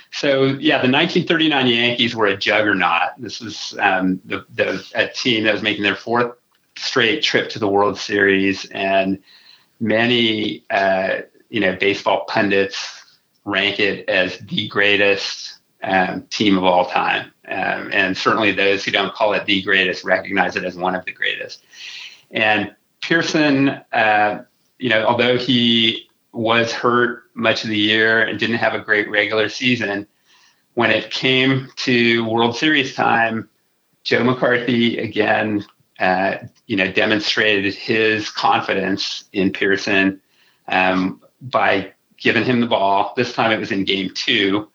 1939 Yankees were a juggernaut. This was a team that was making their 4th straight trip to the World Series, and many, baseball pundits rank it as the greatest team of all time. And certainly those who don't call it the greatest recognize it as one of the greatest. And Pearson, although he was hurt much of the year and didn't have a great regular season, when it came to World Series time, Joe McCarthy again, demonstrated his confidence in Pearson by giving him the ball. This time it was in Game 2,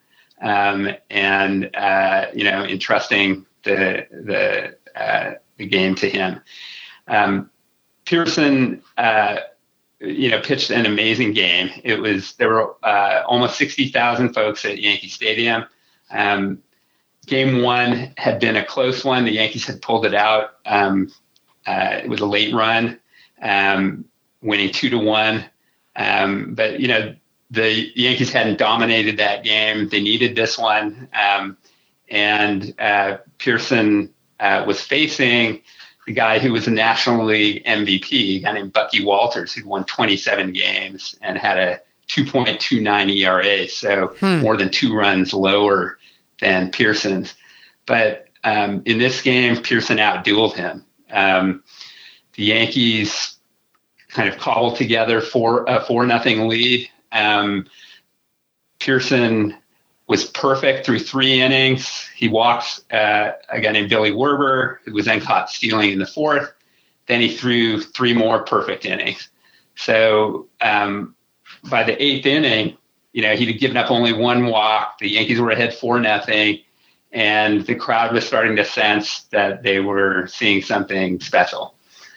entrusting the game to him. Pearson, pitched an amazing game. There were almost 60,000 folks at Yankee Stadium. Game one had been a close one. The Yankees had pulled it out. It was a late run, winning 2-1. But, the Yankees hadn't dominated that game. They needed this one. And Pearson was facing the guy who was a National League MVP, a guy named Bucky Walters, who won 27 games and had a 2.29 ERA, so more than 2 runs lower than Pearson's. But in this game, Pearson outdueled him. The Yankees kind of cobbled together for a 4-0 lead. Pearson was perfect through 3 innings. He walked a guy named Billy Werber, who was then caught stealing in the 4th. Then he threw 3 more perfect innings. So by the 8th inning, he'd given up only 1 walk. The Yankees were ahead 4-0, and the crowd was starting to sense that they were seeing something special.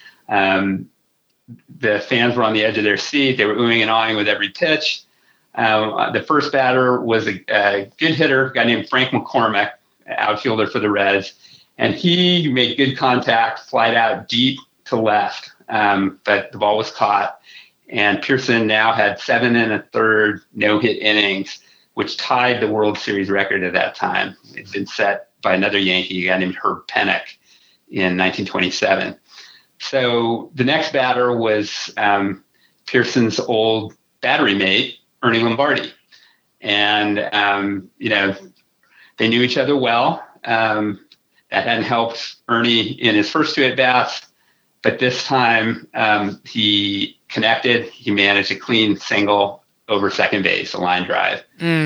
The fans were on the edge of their seat. They were oohing and aahing with every pitch. The first batter was a good hitter, a guy named Frank McCormick, outfielder for the Reds, and he made good contact, flied out deep to left, but the ball was caught. And Pearson now had 7 1/3 no-hit innings, which tied the World Series record at that time. It had been set by another Yankee, a guy named Herb Pennock, in 1927. So the next batter was Pearson's old battery mate, Ernie Lombardi. And, they knew each other well. That hadn't helped Ernie in his first 2 at-bats. But this time he connected. He managed a clean single over second base, a line drive.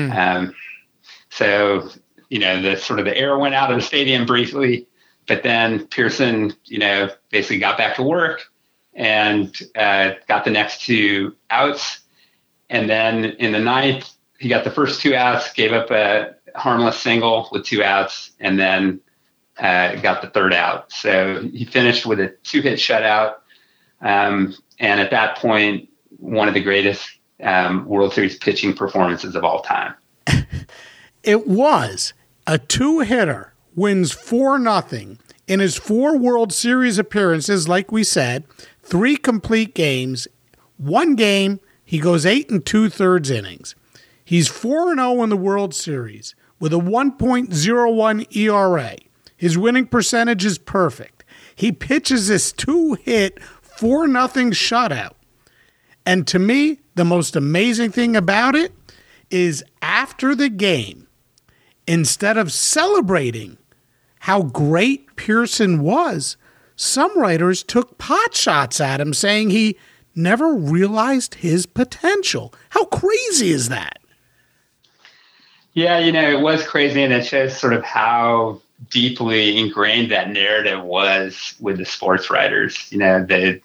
So, the air went out of the stadium briefly. But then Pearson, basically got back to work and got the next 2 outs. And then in the 9th, he got the first 2 outs, gave up a harmless single with 2 outs, and then got the 3rd out. So he finished with a 2-hit shutout. And at that point, one of the greatest World Series pitching performances of all time. It was a 2-hitter. Wins 4-0 in his 4 World Series appearances, like we said, 3 complete games. 1 game, he goes 8 2/3 innings. He's 4-0 in the World Series with a 1.01 ERA. His winning percentage is perfect. He pitches this 2-hit 4-0 shutout. And to me, the most amazing thing about it is after the game, instead of celebrating how great Pearson was, some writers took pot shots at him, saying he never realized his potential. How crazy is that? Yeah, it was crazy, and it shows sort of how deeply ingrained that narrative was with the sports writers. They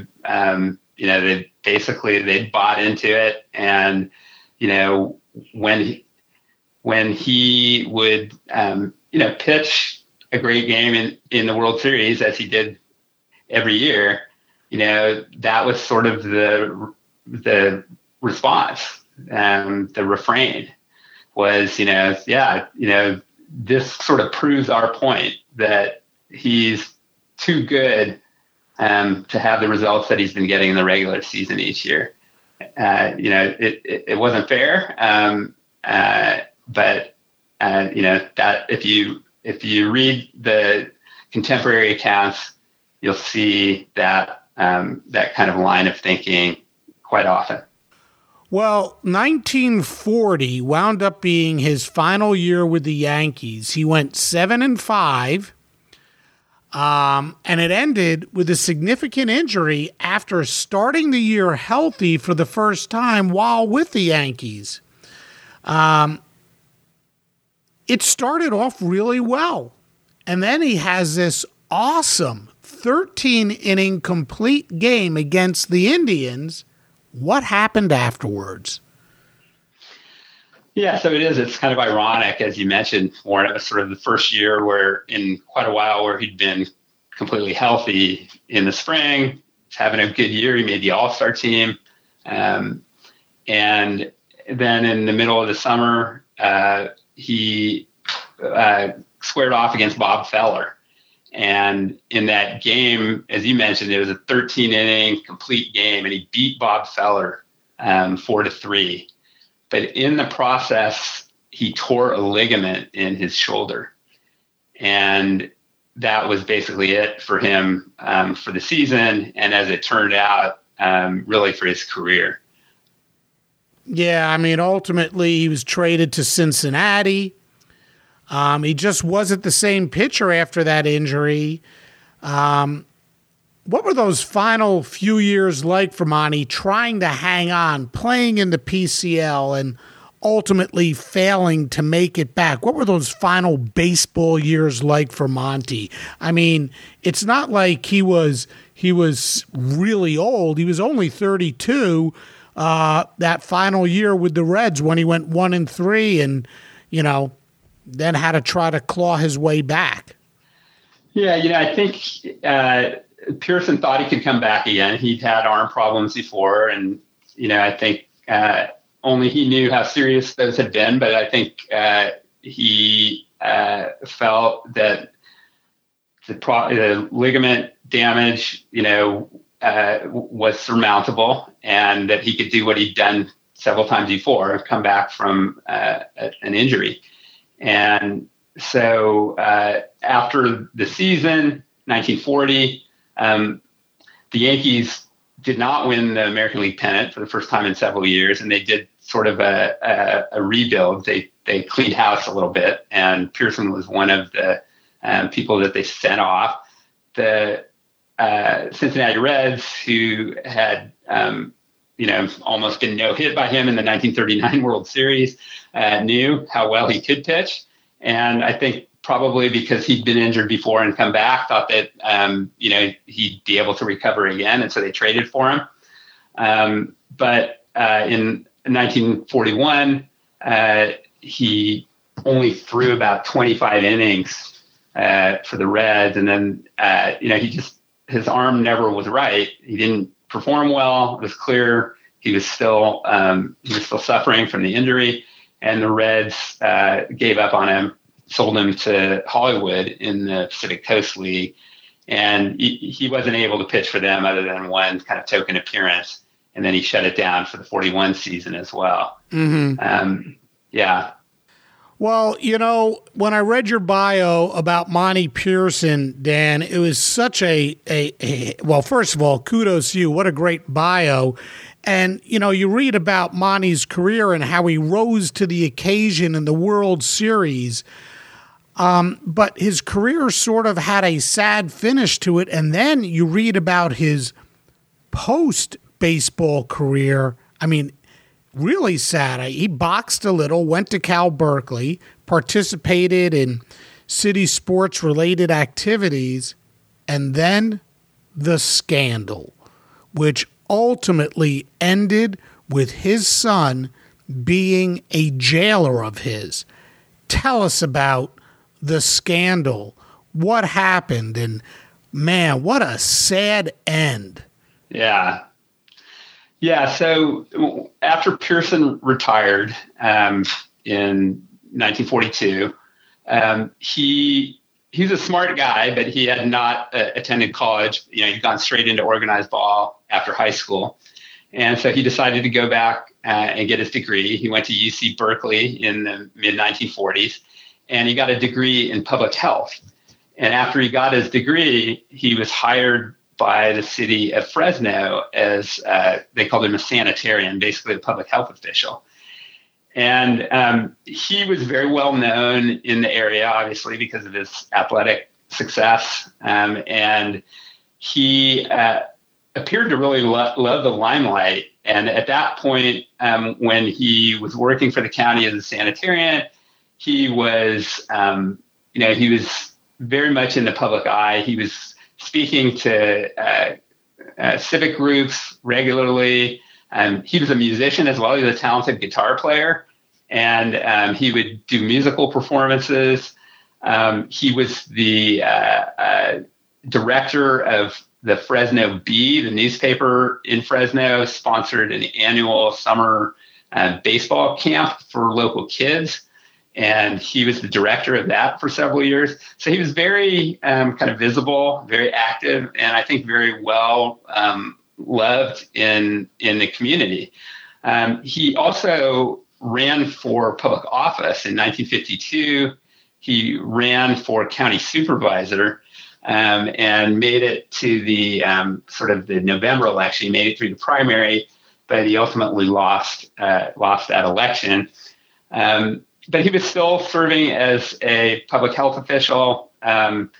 bought into it, and when he would pitch a great game in the World Series, as he did every year, that was sort of the response. The refrain was, this sort of proves our point that he's too good to have the results that he's been getting in the regular season each year. It wasn't fair, but that if you read the contemporary accounts, you'll see that that kind of line of thinking quite often. Well, 1940 wound up being his final year with the Yankees. He went 7-5, and it ended with a significant injury after starting the year healthy for the first time while with the Yankees. It started off really well, and then he has this awesome 13-inning complete game against the Indians. What happened afterwards? Yeah, so it's kind of ironic, as you mentioned, Warren. It was sort of the first year where in quite a while where he'd been completely healthy. In the spring, he's having a good year. He made the All-Star team. And then in the middle of the summer, he squared off against Bob Feller. And in that game, as you mentioned, it was a 13-inning complete game, and he beat Bob Feller 4-3. But in the process, he tore a ligament in his shoulder. And that was basically it for him for the season, and as it turned out, really for his career. Yeah, I mean, ultimately he was traded to Cincinnati. He just wasn't the same pitcher after that injury. What were those final few years like for Monty, trying to hang on, playing in the PCL, and ultimately failing to make it back? What were those final baseball years like for Monty? I mean, it's not like he was really old. He was only 32 that final year with the Reds when he went 1-3 and, then had to try to claw his way back. Yeah, I think Pearson thought he could come back again. He'd had arm problems before, and, I think only he knew how serious those had been, but I think he felt that the ligament damage, was surmountable, and that he could do what he'd done several times before, come back from an injury. And so after the season, 1940, the Yankees did not win the American League pennant for the first time in several years, and they did sort of a rebuild. They cleaned house a little bit, and Pearson was one of the people that they sent off. The Cincinnati Reds, who had almost been no-hit by him in the 1939 World Series, knew how well he could pitch. And I think probably because he'd been injured before and come back, thought that, he'd be able to recover again. And so they traded for him. But in 1941, he only threw about 25 innings for the Reds. And then, his arm never was right. He didn't perform well. It was clear he was still suffering from the injury, and the Reds gave up on him, sold him to Hollywood in the Pacific Coast League, and he wasn't able to pitch for them other than one kind of token appearance, and then he shut it down for the 41 season as well. Mm-hmm. Yeah. Well, when I read your bio about Monty Pearson, Dan, it was such well, first of all, kudos to you. What a great bio. And, you read about Monty's career and how he rose to the occasion in the World Series. But his career sort of had a sad finish to it. And then you read about his post-baseball career. I mean, really sad. He boxed a little, went to Cal Berkeley, participated in city sports-related activities, and then the scandal, which ultimately ended with his son being a jailer of his. Tell us about the scandal. What happened? And, man, what a sad end. Yeah. Yeah, so after Pearson retired in 1942, he's a smart guy, but he had not attended college. He'd gone straight into organized ball after high school. And so he decided to go back and get his degree. He went to UC Berkeley in the mid-1940s, and he got a degree in public health. And after he got his degree, he was hired by the city of Fresno as they called him a sanitarian, basically a public health official. And he was very well known in the area, obviously, because of his athletic success. And he appeared to really love the limelight. And at that point, when he was working for the county as a sanitarian, he was, he was very much in the public eye. He was speaking to civic groups regularly. He was a musician as well. He was a talented guitar player, and he would do musical performances. He was the director of the Fresno Bee, the newspaper in Fresno, sponsored an annual summer baseball camp for local kids. and he was the director of that for several years. So he was very kind of visible, very active, and I think very well loved in the community. He also ran for public office in 1952. He ran for county supervisor and made it to the sort of the November election. He made it through the primary, but he ultimately lost that election. But he was still serving as a public health official, and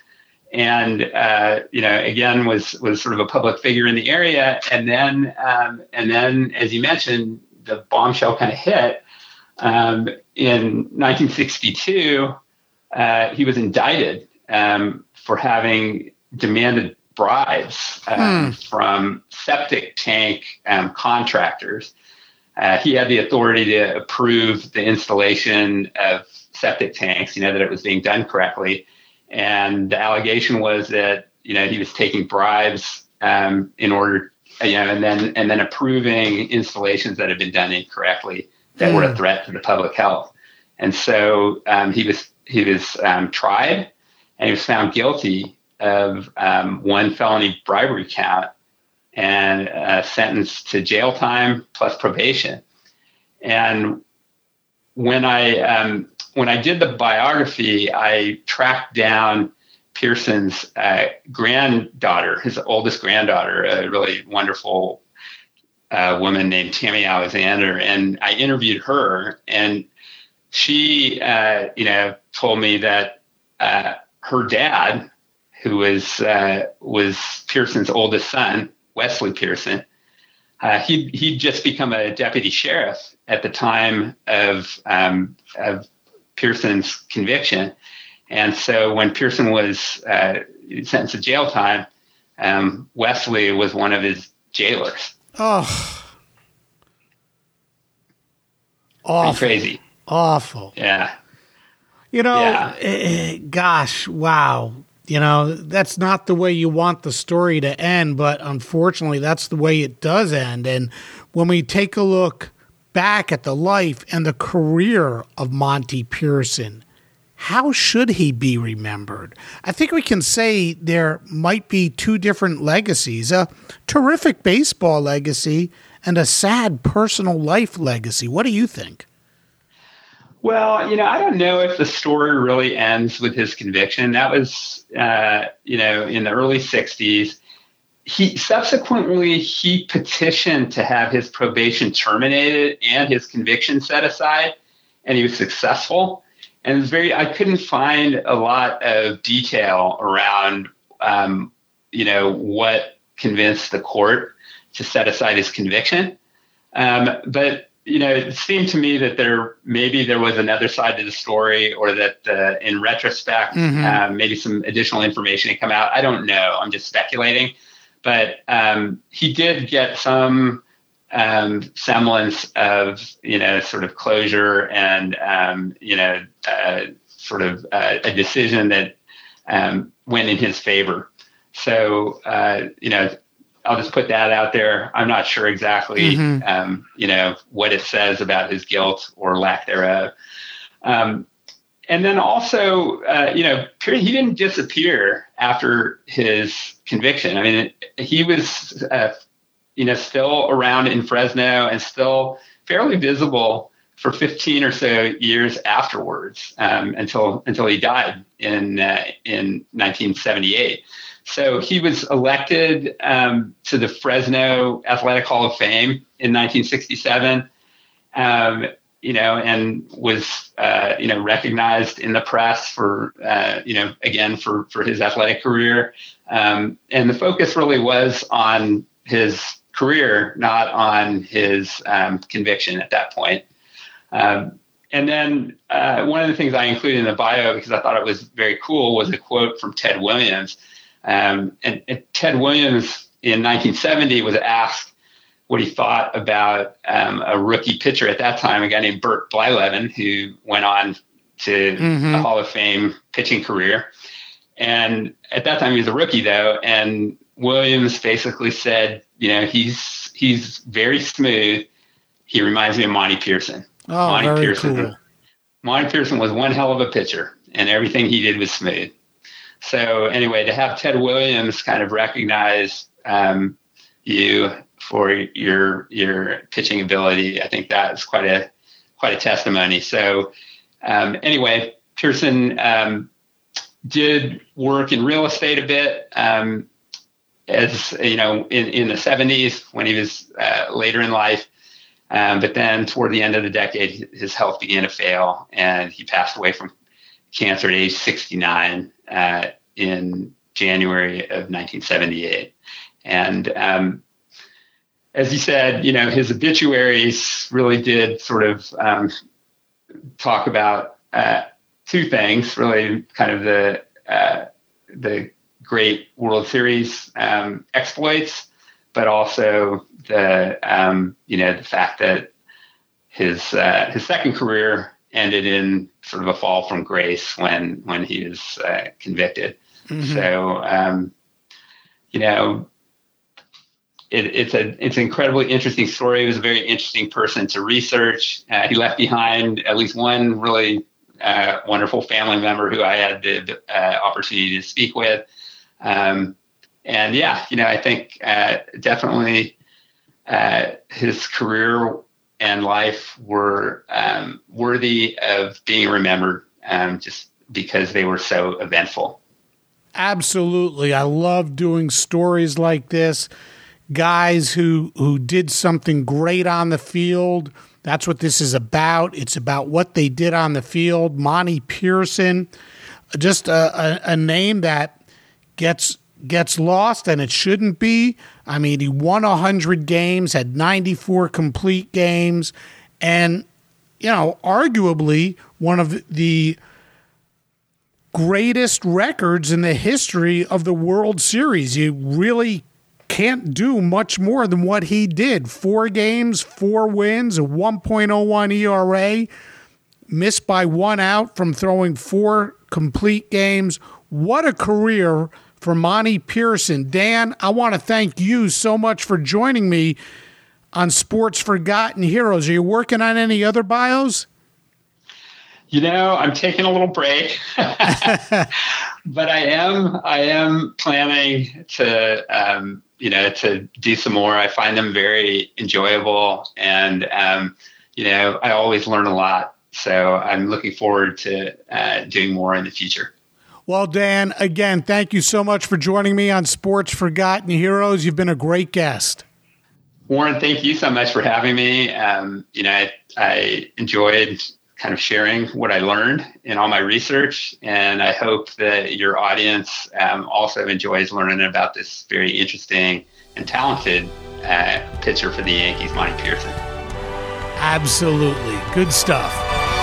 again was sort of a public figure in the area. And then, as you mentioned, the bombshell kind of hit in 1962. He was indicted for having demanded bribes from septic tank contractors. He had the authority to approve the installation of septic tanks, that it was being done correctly. And the allegation was that, he was taking bribes in order, and then approving installations that had been done incorrectly that were a threat to the public health. And so he was tried, and he was found guilty of one felony bribery count and sentenced to jail time plus probation. And when I did the biography, I tracked down Pearson's granddaughter, his oldest granddaughter, a really wonderful woman named Tammy Alexander, and I interviewed her, and she, told me that her dad, who was Pearson's oldest son, Wesley Pearson, he'd just become a deputy sheriff at the time of Pearson's conviction. And so when Pearson was sentenced to jail time, Wesley was one of his jailers. Oh, awful. Crazy. Awful. Yeah. Gosh, wow. That's not the way you want the story to end, but unfortunately, that's the way it does end. And when we take a look back at the life and the career of Monty Pearson, how should he be remembered? I think we can say there might be two different legacies, a terrific baseball legacy and a sad personal life legacy. What do you think? Well, I don't know if the story really ends with his conviction. That was, in the early 60s. He petitioned to have his probation terminated and his conviction set aside, and he was successful. And it was I couldn't find a lot of detail around, what convinced the court to set aside his conviction. But it seemed to me that there was another side to the story, or that in retrospect, maybe some additional information had come out. I don't know. I'm just speculating. But he did get some semblance of, sort of closure and, sort of a decision that went in his favor. So, I'll just put that out there. I'm not sure exactly, what it says about his guilt or lack thereof. And then also, he didn't disappear after his conviction. I mean, he was, still around in Fresno and still fairly visible for 15 or so years afterwards, until he died in 1978. So he was elected to the Fresno Athletic Hall of Fame in 1967, and was, recognized in the press for, again, for his athletic career. And the focus really was on his career, not on his conviction at that point. And then one of the things I included in the bio, because I thought it was very cool, was a quote from Ted Williams. And Ted Williams in 1970 was asked what he thought about a rookie pitcher at that time, a guy named Bert Blyleven, who went on to a Hall of Fame pitching career. And at that time, he was a rookie, though. And Williams basically said, he's very smooth. He reminds me of Monty Pearson. Oh, Monty very Pearson, cool. Monty Pearson was one hell of a pitcher, and everything he did was smooth. So anyway, to have Ted Williams kind of recognize you for your pitching ability, I think that's quite a testimony. So anyway, Pearson did work in real estate a bit, as you know, in the 70s when he was later in life. But then toward the end of the decade, his health began to fail, and he passed away from cancer at age 69 in January of 1978. And as you said, you know, his obituaries really did sort of talk about two things, really kind of the great World Series exploits, but also the the fact that his second career ended in sort of a fall from grace when he was convicted. Mm-hmm. So it's an incredibly interesting story. He was a very interesting person to research. He left behind at least one really wonderful family member who I had the opportunity to speak with. I think definitely his career and life were worthy of being remembered, just because they were so eventful. Absolutely. I love doing stories like this. Guys who did something great on the field. That's what this is about. It's about what they did on the field. Monty Pearson, just a name that gets lost, and it shouldn't be. I mean, he won 100 games, had 94 complete games, and, arguably one of the greatest records in the history of the World Series. You really can't do much more than what he did. 4 games, 4 wins, a 1.01 ERA, missed by 1 out from throwing 4 complete games. What a career for Monty Pearson. Dan, I want to thank you so much for joining me on Sports Forgotten Heroes. Are you working on any other bios? I'm taking a little break, but I am planning to, to do some more. I find them very enjoyable, and, I always learn a lot. So I'm looking forward to doing more in the future. Well, Dan, again, thank you so much for joining me on Sports Forgotten Heroes. You've been a great guest. Warren, thank you so much for having me. I enjoyed kind of sharing what I learned in all my research, and I hope that your audience also enjoys learning about this very interesting and talented pitcher for the Yankees, Monty Pearson. Absolutely. Good stuff.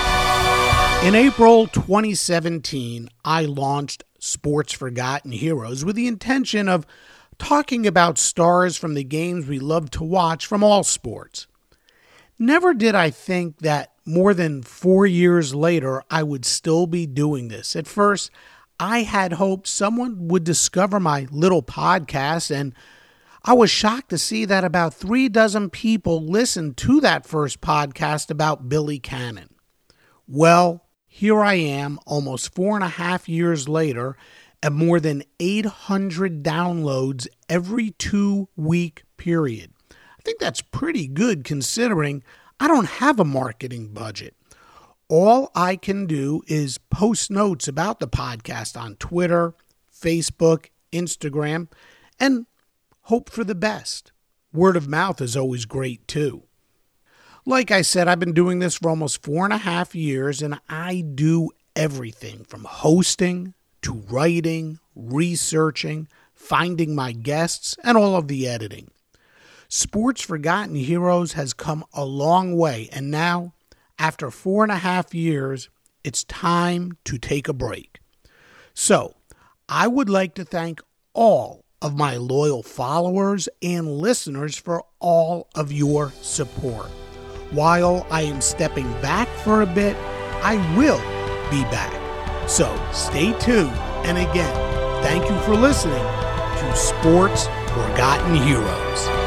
In April 2017, I launched Sports Forgotten Heroes with the intention of talking about stars from the games we love to watch from all sports. Never did I think that more than 4 years later, I would still be doing this. At first, I had hoped someone would discover my little podcast, and I was shocked to see that about 36 people listened to that first podcast about Billy Cannon. Well, here I am, almost 4.5 years later, at more than 800 downloads every 2-week period. I think that's pretty good considering I don't have a marketing budget. All I can do is post notes about the podcast on Twitter, Facebook, Instagram, and hope for the best. Word of mouth is always great too. Like I said, I've been doing this for almost 4.5 years, and I do everything from hosting to writing, researching, finding my guests, and all of the editing. Sports Forgotten Heroes has come a long way, and now, after 4.5 years, it's time to take a break. So, I would like to thank all of my loyal followers and listeners for all of your support. While I am stepping back for a bit, I will be back. So stay tuned. And again, thank you for listening to Sports Forgotten Heroes.